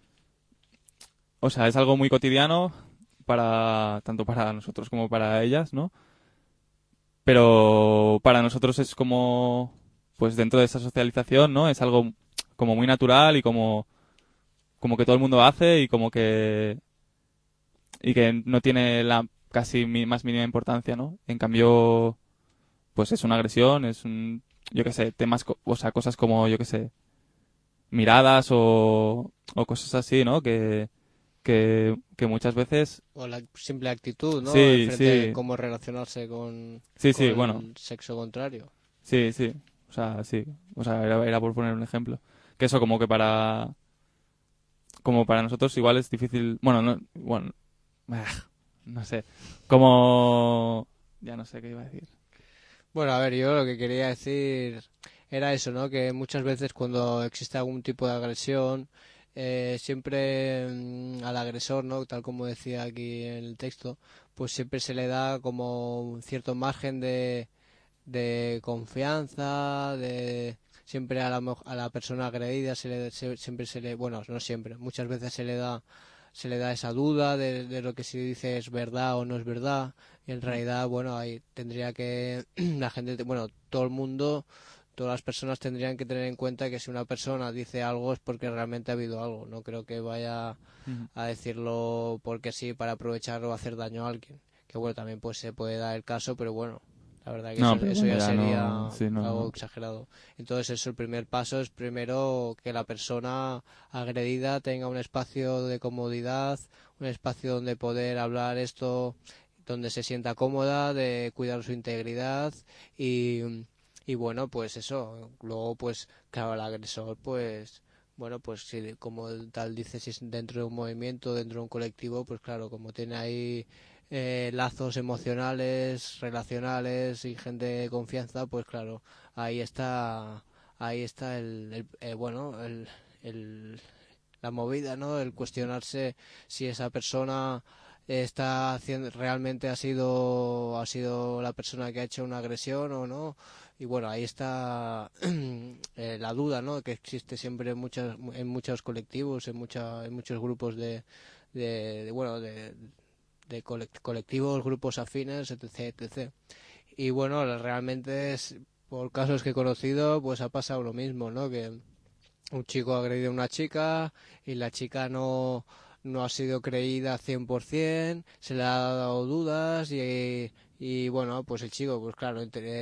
[SPEAKER 2] o sea, es algo muy cotidiano para, tanto para nosotros como para ellas, ¿no? Pero para nosotros es como, pues dentro de esa socialización, ¿no? Es algo como muy natural y como que todo el mundo hace y que no tiene la casi más mínima importancia, ¿no? En cambio, pues es una agresión, yo qué sé, temas, o sea, cosas como, yo qué sé, miradas o cosas así, ¿no? Que muchas veces,
[SPEAKER 1] O la simple actitud, ¿no? En
[SPEAKER 2] sí,
[SPEAKER 1] frente de
[SPEAKER 2] sí,
[SPEAKER 1] cómo relacionarse con,
[SPEAKER 2] sí,
[SPEAKER 1] con
[SPEAKER 2] sí, bueno,
[SPEAKER 1] el sexo contrario.
[SPEAKER 2] sí, sí, o sea, sí, o sea, era por poner un ejemplo. Que eso como para nosotros igual es difícil, bueno, no sé, como, ya no sé qué iba a decir.
[SPEAKER 1] Bueno, a ver, yo lo que quería decir era eso, ¿no? Que muchas veces cuando existe algún tipo de agresión, siempre al agresor, ¿no? Tal como decía aquí en el texto, pues siempre se le da como un cierto margen de confianza, de siempre a la persona agredida siempre se le, bueno, no siempre, muchas veces se le da esa duda de lo que se dice es verdad o no es verdad, y en realidad, bueno, ahí tendría que la gente, bueno, todo el mundo, todas las personas tendrían que tener en cuenta que si una persona dice algo es porque realmente ha habido algo. No creo que vaya
[SPEAKER 2] Ujú.
[SPEAKER 1] a decirlo porque sí, para aprovechar o hacer daño a alguien. Que bueno, también pues se puede dar el caso, pero bueno, la verdad que
[SPEAKER 2] No, pero
[SPEAKER 1] eso
[SPEAKER 2] bueno,
[SPEAKER 1] ya
[SPEAKER 2] ya no,
[SPEAKER 1] sería
[SPEAKER 2] sí,
[SPEAKER 1] algo
[SPEAKER 2] no,
[SPEAKER 1] exagerado. Entonces eso, el primer paso es primero que la persona agredida tenga un espacio de comodidad, un espacio donde poder hablar esto, donde se sienta cómoda, de cuidar su integridad y bueno, pues eso. Luego, pues claro, el agresor, pues bueno, pues si, como tal dice, si es dentro de un movimiento, dentro de un colectivo, pues claro, como tiene ahí lazos emocionales, relacionales y gente de confianza, pues claro, ahí está bueno, el, la movida, ¿no? El cuestionarse si esa persona está haciendo realmente ha sido la persona que ha hecho una agresión o no. Y bueno, ahí está la duda, ¿no? Que existe siempre en muchos colectivos, en muchos grupos bueno, colectivos, grupos afines, etc, etc. Y bueno, realmente es, por casos que he conocido, pues ha pasado lo mismo, ¿no? Que un chico ha agredido a una chica y la chica no ha sido creída 100%, se le ha dado dudas y bueno, pues el chico, pues claro,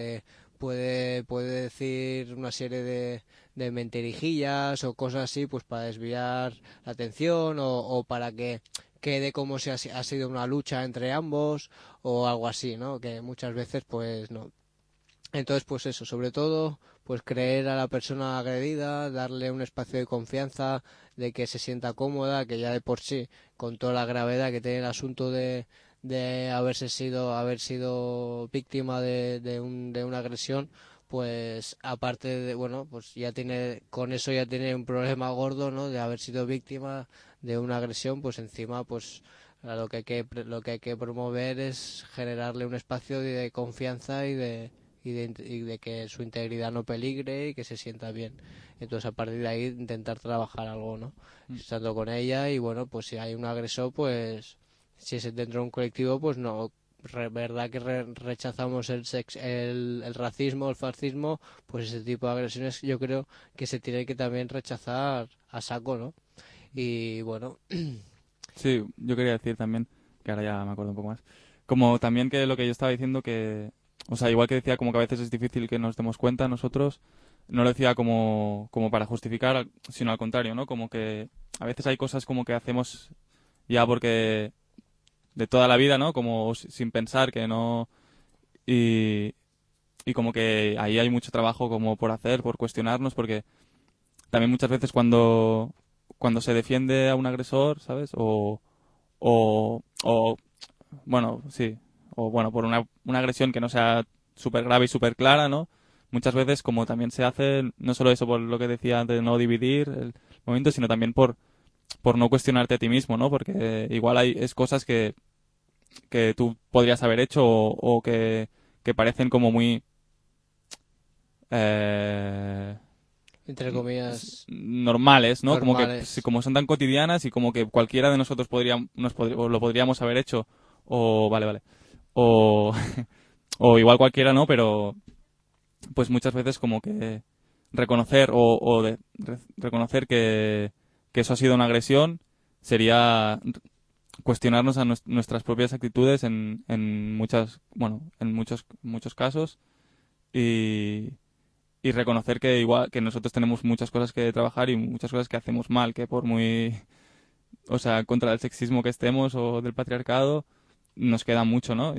[SPEAKER 1] puede decir una serie de mentirijillas o cosas así, pues para desviar la atención o para que quede como si ha sido una lucha entre ambos o algo así, ¿no? Que muchas veces pues no. Entonces, pues eso, sobre todo, pues creer a la persona agredida, darle un espacio de confianza, de que se sienta cómoda, que ya de por sí, con toda la gravedad que tiene el asunto de haber sido víctima de una agresión, pues aparte de, bueno, pues ya tiene, con eso ya tiene un problema gordo, ¿no? De haber sido víctima de una agresión, pues encima, pues lo que hay que promover es generarle un espacio de confianza y de que su integridad no peligre y que se sienta bien. Entonces, a partir de ahí, intentar trabajar algo, ¿no?
[SPEAKER 2] Mm.
[SPEAKER 1] Estando con ella y bueno, pues si hay un agresor, pues si es dentro de un colectivo, pues verdad que rechazamos el racismo, el fascismo, pues ese tipo de agresiones yo creo que se tiene que también rechazar a saco, ¿no? Y bueno,
[SPEAKER 2] Sí, yo quería decir también, que ahora ya me acuerdo un poco más, como también que lo que yo estaba diciendo que, o sea, igual que decía como que a veces es difícil que nos demos cuenta nosotros, no lo decía como para justificar, sino al contrario, ¿no? Como que a veces hay cosas como que hacemos ya porque de toda la vida, ¿no? Como sin pensar que no... Y, y como que ahí hay mucho trabajo como por hacer, por cuestionarnos, porque también muchas veces cuando se defiende a un agresor, ¿sabes? O bueno, sí, o bueno, por una agresión que no sea súper grave y súper clara, ¿no? Muchas veces como también se hace, no solo eso por lo que decía antes de no dividir el momento, sino también por no cuestionarte a ti mismo, ¿no? Porque igual es cosas que tú podrías haber hecho o que parecen como muy... eh,
[SPEAKER 1] entre comillas,
[SPEAKER 2] normales, ¿no? Como que
[SPEAKER 1] normales.
[SPEAKER 2] como son tan cotidianas y como que cualquiera de nosotros o lo podríamos haber hecho o vale, o o igual cualquiera no, pero pues muchas veces como que reconocer reconocer que eso ha sido una agresión sería cuestionarnos a nuestras propias actitudes en muchos casos y y reconocer que igual que nosotros tenemos muchas cosas que trabajar y muchas cosas que hacemos mal, que por muy, o sea, contra el sexismo que estemos o del patriarcado, nos queda mucho, ¿no?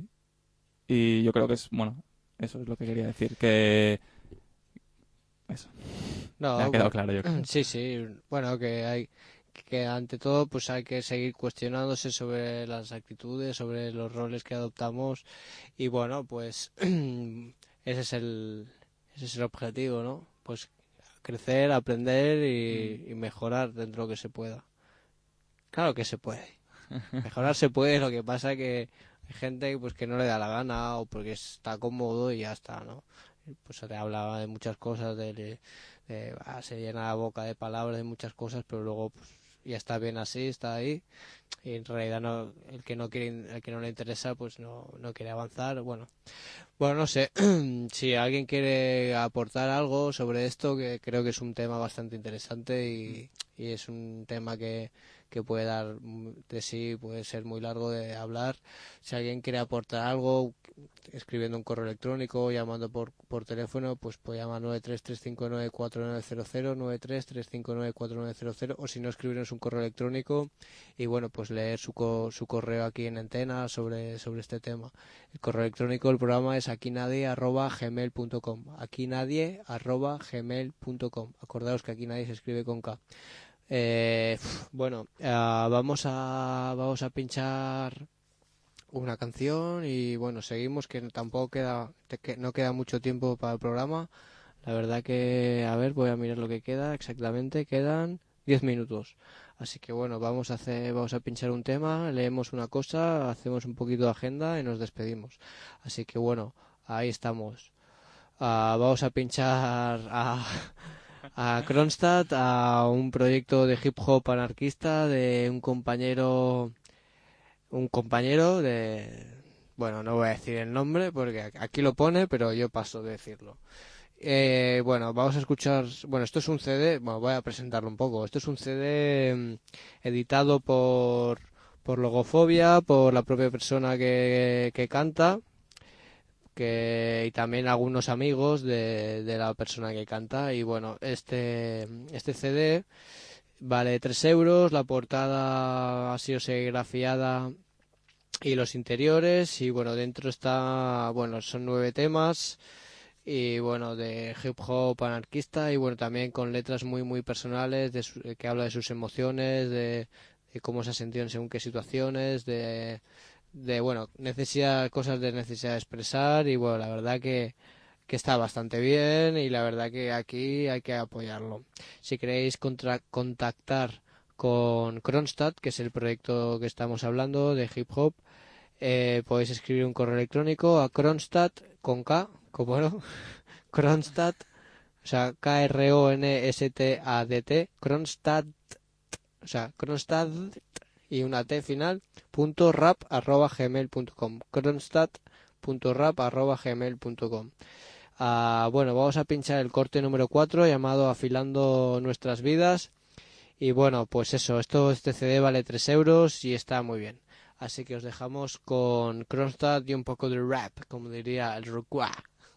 [SPEAKER 2] Y yo creo que es, bueno, eso es lo que quería decir, que eso, me ha
[SPEAKER 1] No,
[SPEAKER 2] quedado
[SPEAKER 1] bueno,
[SPEAKER 2] claro, yo creo.
[SPEAKER 1] sí, sí, bueno, que ante todo pues hay que seguir cuestionándose sobre las actitudes, sobre los roles que adoptamos y bueno, pues ese es ese es el objetivo, ¿no? Pues crecer, aprender y mejorar dentro de lo que se pueda. Claro que se puede. Mejorar se puede, lo que pasa que hay gente pues que no le da la gana o porque está cómodo y ya está, ¿no? Pues se te habla de muchas cosas, se llena la boca de palabras de muchas cosas, pero luego pues ya está bien así, está ahí y en realidad no, el que no quiere, el que no le interesa pues no quiere avanzar, bueno, no sé, si alguien quiere aportar algo sobre esto, que creo que es un tema bastante interesante y es un tema que puede dar de sí, puede ser muy largo de hablar. Si alguien quiere aportar algo, escribiendo un correo electrónico o llamando por teléfono, pues puede llamar 933594900, 933594900, o si no, escribirnos un correo electrónico y bueno, pues leer su correo aquí en antena sobre este tema. El correo electrónico del programa es aquinadie@gmail.com. Aquinadie@gmail.com. Acordaos que aquí nadie se escribe con K. Bueno, vamos a pinchar una canción y bueno, seguimos que tampoco no queda mucho tiempo para el programa. La verdad que, a ver, voy a mirar lo que queda exactamente. Quedan 10 minutos. Así que bueno, vamos a pinchar un tema, leemos una cosa, hacemos un poquito de agenda y nos despedimos. Así que bueno, ahí estamos. Vamos a pinchar a Kronstadt, a un proyecto de hip hop anarquista de un compañero bueno, no voy a decir el nombre porque aquí lo pone, pero yo paso de decirlo. Bueno, vamos a escuchar. Bueno, esto es un CD. Bueno, voy a presentarlo un poco. Esto es un CD editado por Logofobia, por la propia persona que canta, y también algunos amigos de la persona que canta. Y bueno, este CD vale 3 euros. La portada ha sido serigrafiada y los interiores. Y bueno, dentro está. Bueno, son 9 temas y bueno, de hip hop anarquista y bueno, también con letras muy personales que habla de sus emociones, de cómo se ha sentido en según qué situaciones, de bueno, cosas de necesidad de expresar y bueno, la verdad que está bastante bien y la verdad que aquí hay que apoyarlo. Si queréis contactar con Kronstadt, que es el proyecto que estamos hablando de hip hop, podéis escribir un correo electrónico a Kronstadt con K, como no, Kronstadt, o sea, Kronstadt, Kronstadt, o sea, Kronstadt y una T final, .rap@gmail.com, kronstadt.rap@gmail.com. Bueno, vamos a pinchar el corte número 4 llamado Afilando Nuestras Vidas. Y bueno, pues eso, este CD vale 3 euros y está muy bien. Así que os dejamos con Kronstadt y un poco de rap, como diría el Rockwá.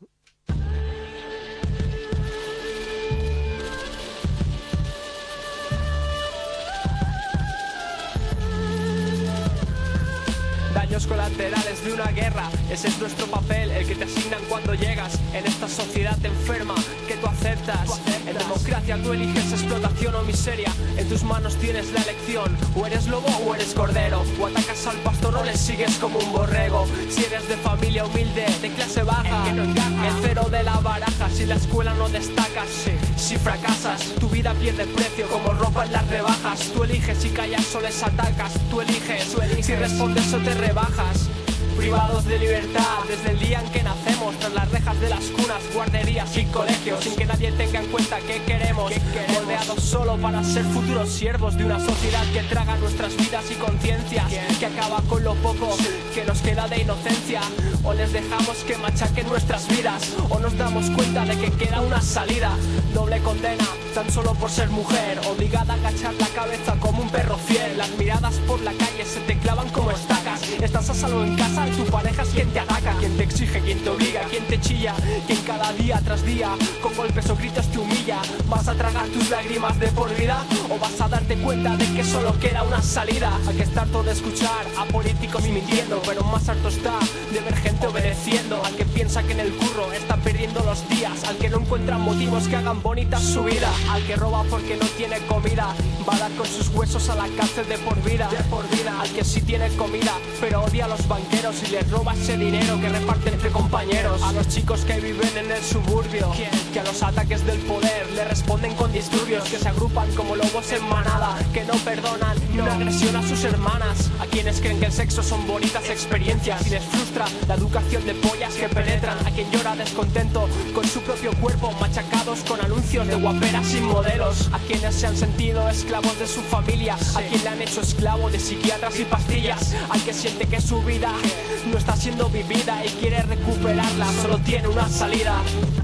[SPEAKER 5] Daños colaterales de una guerra, ese es nuestro papel, el que te asignan cuando llegas en esta sociedad enferma que tú aceptas. En democracia tú eliges explotación o miseria, en tus manos tienes la elección, o eres lobo o eres cordero, o atacas al pastor o le sigues como un borrego. Si eres de familia humilde, de clase baja, el cero de la baraja, si la escuela no destacas, si fracasas, tu vida pierde precio como ropa en las rebajas. Tú eliges si callas o les atacas, tú eliges si respondes o te rebajas. Privados de libertad desde el día en que nacemos, tras las rejas de las cunas, guarderías y colegios, sin que nadie tenga en cuenta qué queremos, moldeados solo para ser futuros siervos de una sociedad que traga nuestras vidas y conciencias, que acaba con lo poco que nos queda de inocencia. O les dejamos que machaquen nuestras vidas, o nos damos cuenta de que queda una salida. Doble condena, tan solo por ser mujer, obligada a agachar la cabeza como un perro fiel. Las miradas por la calle se te clavan como estacas. Estás a salvo en casa y tu pareja es quien te ataca, quien te exige, quien te obliga, quien te chilla, quien cada día tras día con golpes o gritos te humilla. ¿Vas a tragar tus lágrimas de por vida o vas a darte cuenta de que solo queda una salida? Hay que estar todo de escuchar a políticos mintiendo, pero más harto está de ver gente obedeciendo. Al que piensa que en el curro está perdiendo los días, al que no encuentra motivos que hagan bonita su vida, al que roba porque no tiene comida, va a dar con sus huesos a la cárcel de por vida. Al que sí tiene comida pero odia a los banqueros y les roba ese dinero que reparte entre compañeros. A los chicos que viven en el suburbio, que a los ataques del poder le responden con disturbios, que se agrupan como lobos en manada, que no perdonan ni una agresión a sus hermanas. A quienes creen que el sexo son bonitas experiencias y les frustra la educación de pollas que penetran. A quien llora descontento con su propio cuerpo, machacados con anuncios de guaperas sin modelos. A quienes se han sentido esclavos de su familia, a quien le han hecho esclavo de psiquiatras y pastillas. Al que siente que su vida no está siendo vivida y quiere recuperarla, solo tiene una salida.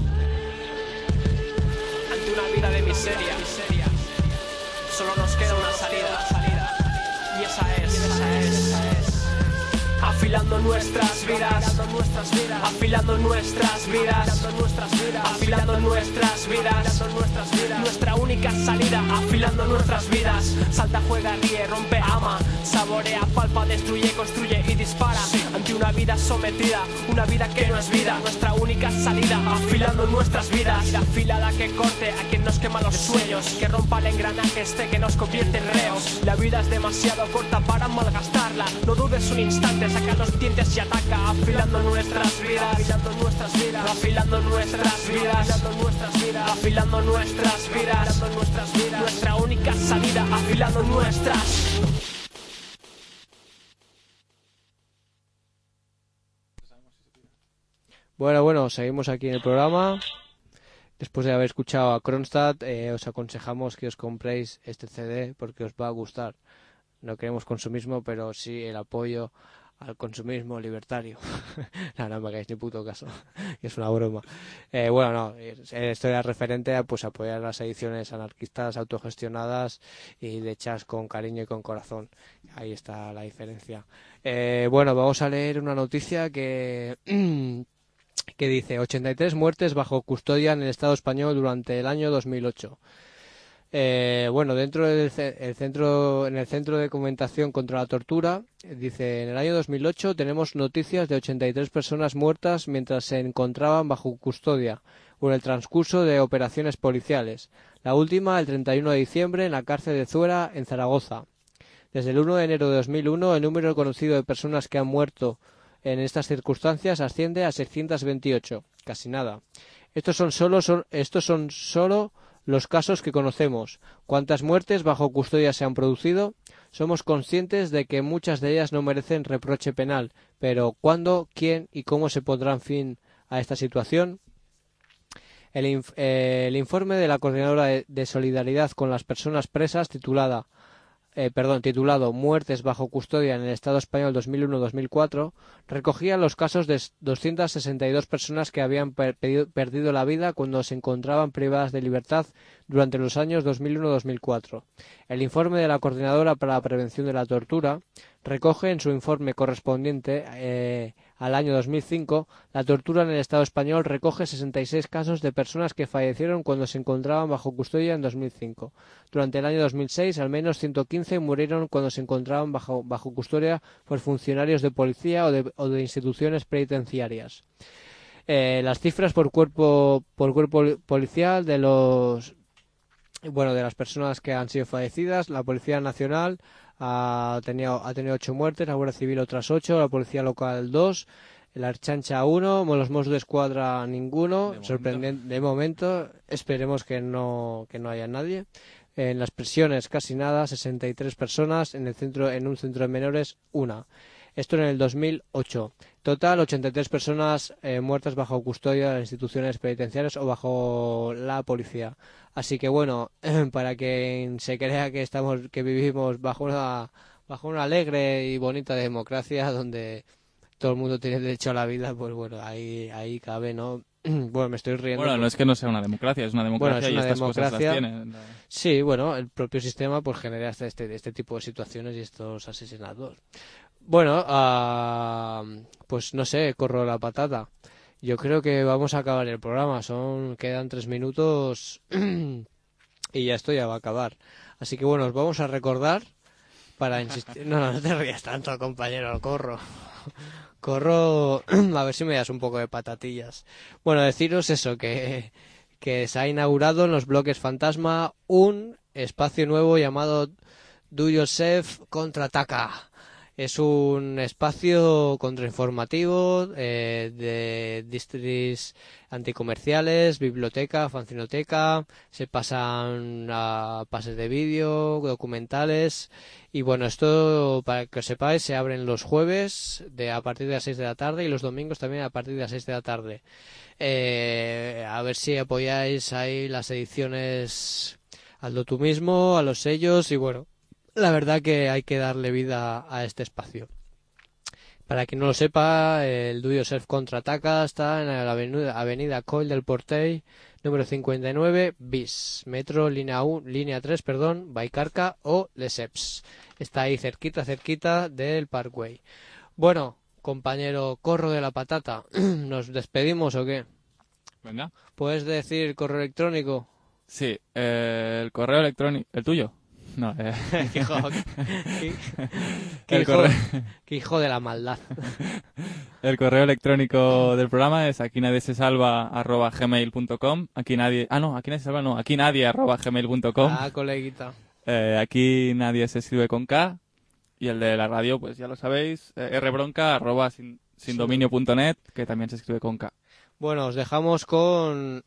[SPEAKER 5] Ante una vida de miseria, solo nos queda una salida. Y esa es. Afilando nuestras vidas, afilando nuestras vidas, afilando nuestras vidas, nuestra única salida, afilando nuestras vidas. Salta, juega, ríe, rompe, ama, saborea, palpa, destruye, construye y dispara. Ante una vida sometida, una vida que no es vida, nuestra única salida, afilando nuestras vidas. La afilada que corte a quien nos quema los sueños, que rompa el engranaje este que nos convierte en reos. La vida es demasiado corta para malgastarla, no dudes un instante, saca los dientes y ataca, afilando nuestras vidas, afilando nuestras vidas, afilando nuestras vidas, afilando nuestras vidas, nuestra única salida, afilando nuestras.
[SPEAKER 1] Bueno, seguimos aquí en el programa. Después de haber escuchado a Kronstadt, os aconsejamos que os compréis este CD porque os va a gustar. No queremos consumismo, pero sí el apoyo al consumismo libertario. No me hagáis ni puto caso, es una broma. Esto era referente a pues apoyar las ediciones anarquistas autogestionadas y hechas con cariño y con corazón. Ahí está la diferencia. Vamos a leer una noticia que dice 83 muertes bajo custodia en el Estado español durante el año 2008. Dentro del centro de documentación contra la tortura, dice, en el año 2008 tenemos noticias de 83 personas muertas mientras se encontraban bajo custodia o en el transcurso de operaciones policiales. La última, el 31 de diciembre, en la cárcel de Zuera, en Zaragoza. Desde el 1 de enero de 2001, el número conocido de personas que han muerto en estas circunstancias asciende a 628. Casi nada. Estos son solo los casos que conocemos. ¿Cuántas muertes bajo custodia se han producido? Somos conscientes de que muchas de ellas no merecen reproche penal, pero ¿cuándo, quién y cómo se pondrán fin a esta situación? El informe de la Coordinadora de Solidaridad con las Personas Presas, titulada titulado Muertes bajo custodia en el Estado español 2001-2004, recogía los casos de 262 personas que habían perdido la vida cuando se encontraban privadas de libertad durante los años 2001-2004. El informe de la Coordinadora para la Prevención de la Tortura recoge en su informe correspondiente al año 2005, la tortura en el Estado español recoge 66 casos de personas que fallecieron cuando se encontraban bajo custodia en 2005. Durante el año 2006, al menos 115 murieron cuando se encontraban bajo custodia por funcionarios de policía o de instituciones penitenciarias. Las cifras por cuerpo policial de las personas que han sido fallecidas: la Policía Nacional ha tenido 8 muertes, la Guardia Civil otras 8, la Policía Local 2, la Ertzaintza 1, los Mossos de Escuadra ninguno, sorprendente de momento, esperemos que no haya nadie. En las prisiones casi nada, 63 personas, en un centro de menores 1. Esto en el 2008. Total, 83 personas muertas bajo custodia de las instituciones penitenciarias o bajo la policía. Así que bueno, para quien se crea que vivimos bajo una alegre y bonita democracia donde todo el mundo tiene derecho a la vida, pues bueno, ahí cabe, ¿no? Bueno, me estoy riendo.
[SPEAKER 2] Bueno, no es que no sea una democracia, es una democracia y estas cosas las tienen.
[SPEAKER 1] Sí, bueno, el propio sistema pues genera este tipo de situaciones y estos asesinatos. Bueno, pues no sé, corro la patata. Yo creo que vamos a acabar el programa. Quedan 3 minutos y ya esto ya va a acabar. Así que bueno, os vamos a recordar para insistir. No te rías tanto, compañero, corro. Corro, a ver si me das un poco de patatillas. Bueno, deciros eso, que se ha inaugurado en los bloques Fantasma un espacio nuevo llamado Do Yourself Contraataca. Es un espacio contrainformativo de districts anticomerciales, biblioteca, fanzinoteca, se pasan a pases de vídeo, documentales y bueno, esto para que os sepáis se abren los jueves a partir de las 6 de la tarde y los domingos también a partir de las 6 de la tarde. A ver si apoyáis ahí las ediciones Hazlo tú mismo, a los sellos y bueno, la verdad que hay que darle vida a este espacio. Para quien no lo sepa, el Do Yourself Contraataca está en la avenida Coll del Portell, número 59 bis, metro línea 3, Vallcarca o Lesseps. Está ahí cerquita del Parkway. Bueno, compañero Corro de la Patata, ¿nos despedimos o qué?
[SPEAKER 2] Venga.
[SPEAKER 1] ¿Puedes decir correo electrónico?
[SPEAKER 2] Sí, el correo electrónico... ¿El tuyo? No,
[SPEAKER 1] Qué hijo de la maldad.
[SPEAKER 2] El correo electrónico del programa es aquinadiesesalva@gmail.com. Aquí nadie @gmail.com.
[SPEAKER 1] Ah, coleguita.
[SPEAKER 2] Aquí nadie se escribe con K. Y el de la radio, pues ya lo sabéis, rbronca@sindominio.net, que también se escribe con K.
[SPEAKER 1] Bueno, os dejamos con...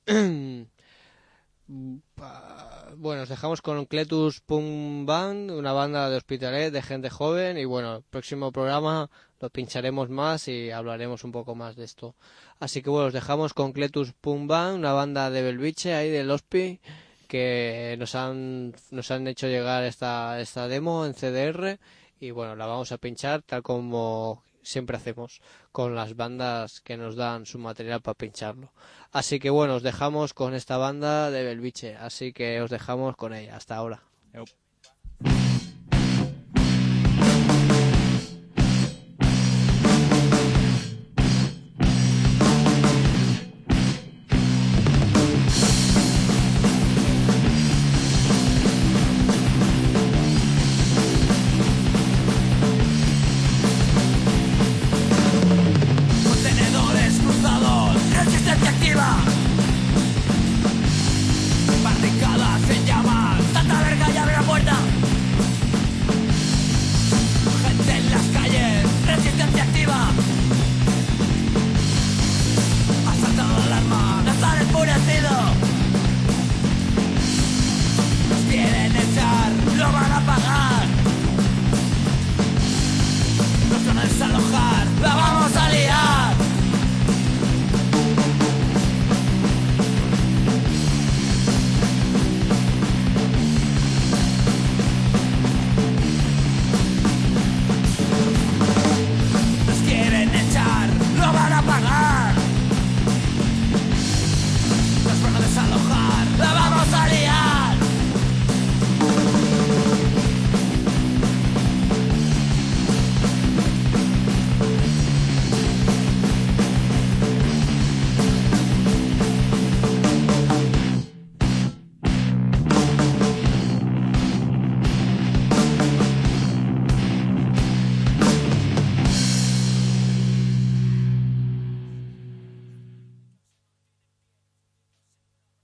[SPEAKER 1] Bueno, os dejamos con Cletus Punk Band, una banda de Hospitalet de gente joven y bueno, el próximo programa lo pincharemos más y hablaremos un poco más de esto. Así que bueno, os dejamos con Cletus Punk Band, una banda de Belviche ahí del Hospi que nos han hecho llegar esta demo en CDR y bueno, la vamos a pinchar tal como siempre hacemos con las bandas que nos dan su material para pincharlo. Así que bueno, os dejamos con esta banda de Belviche, así que os dejamos con ella. Hasta ahora.
[SPEAKER 2] Yep.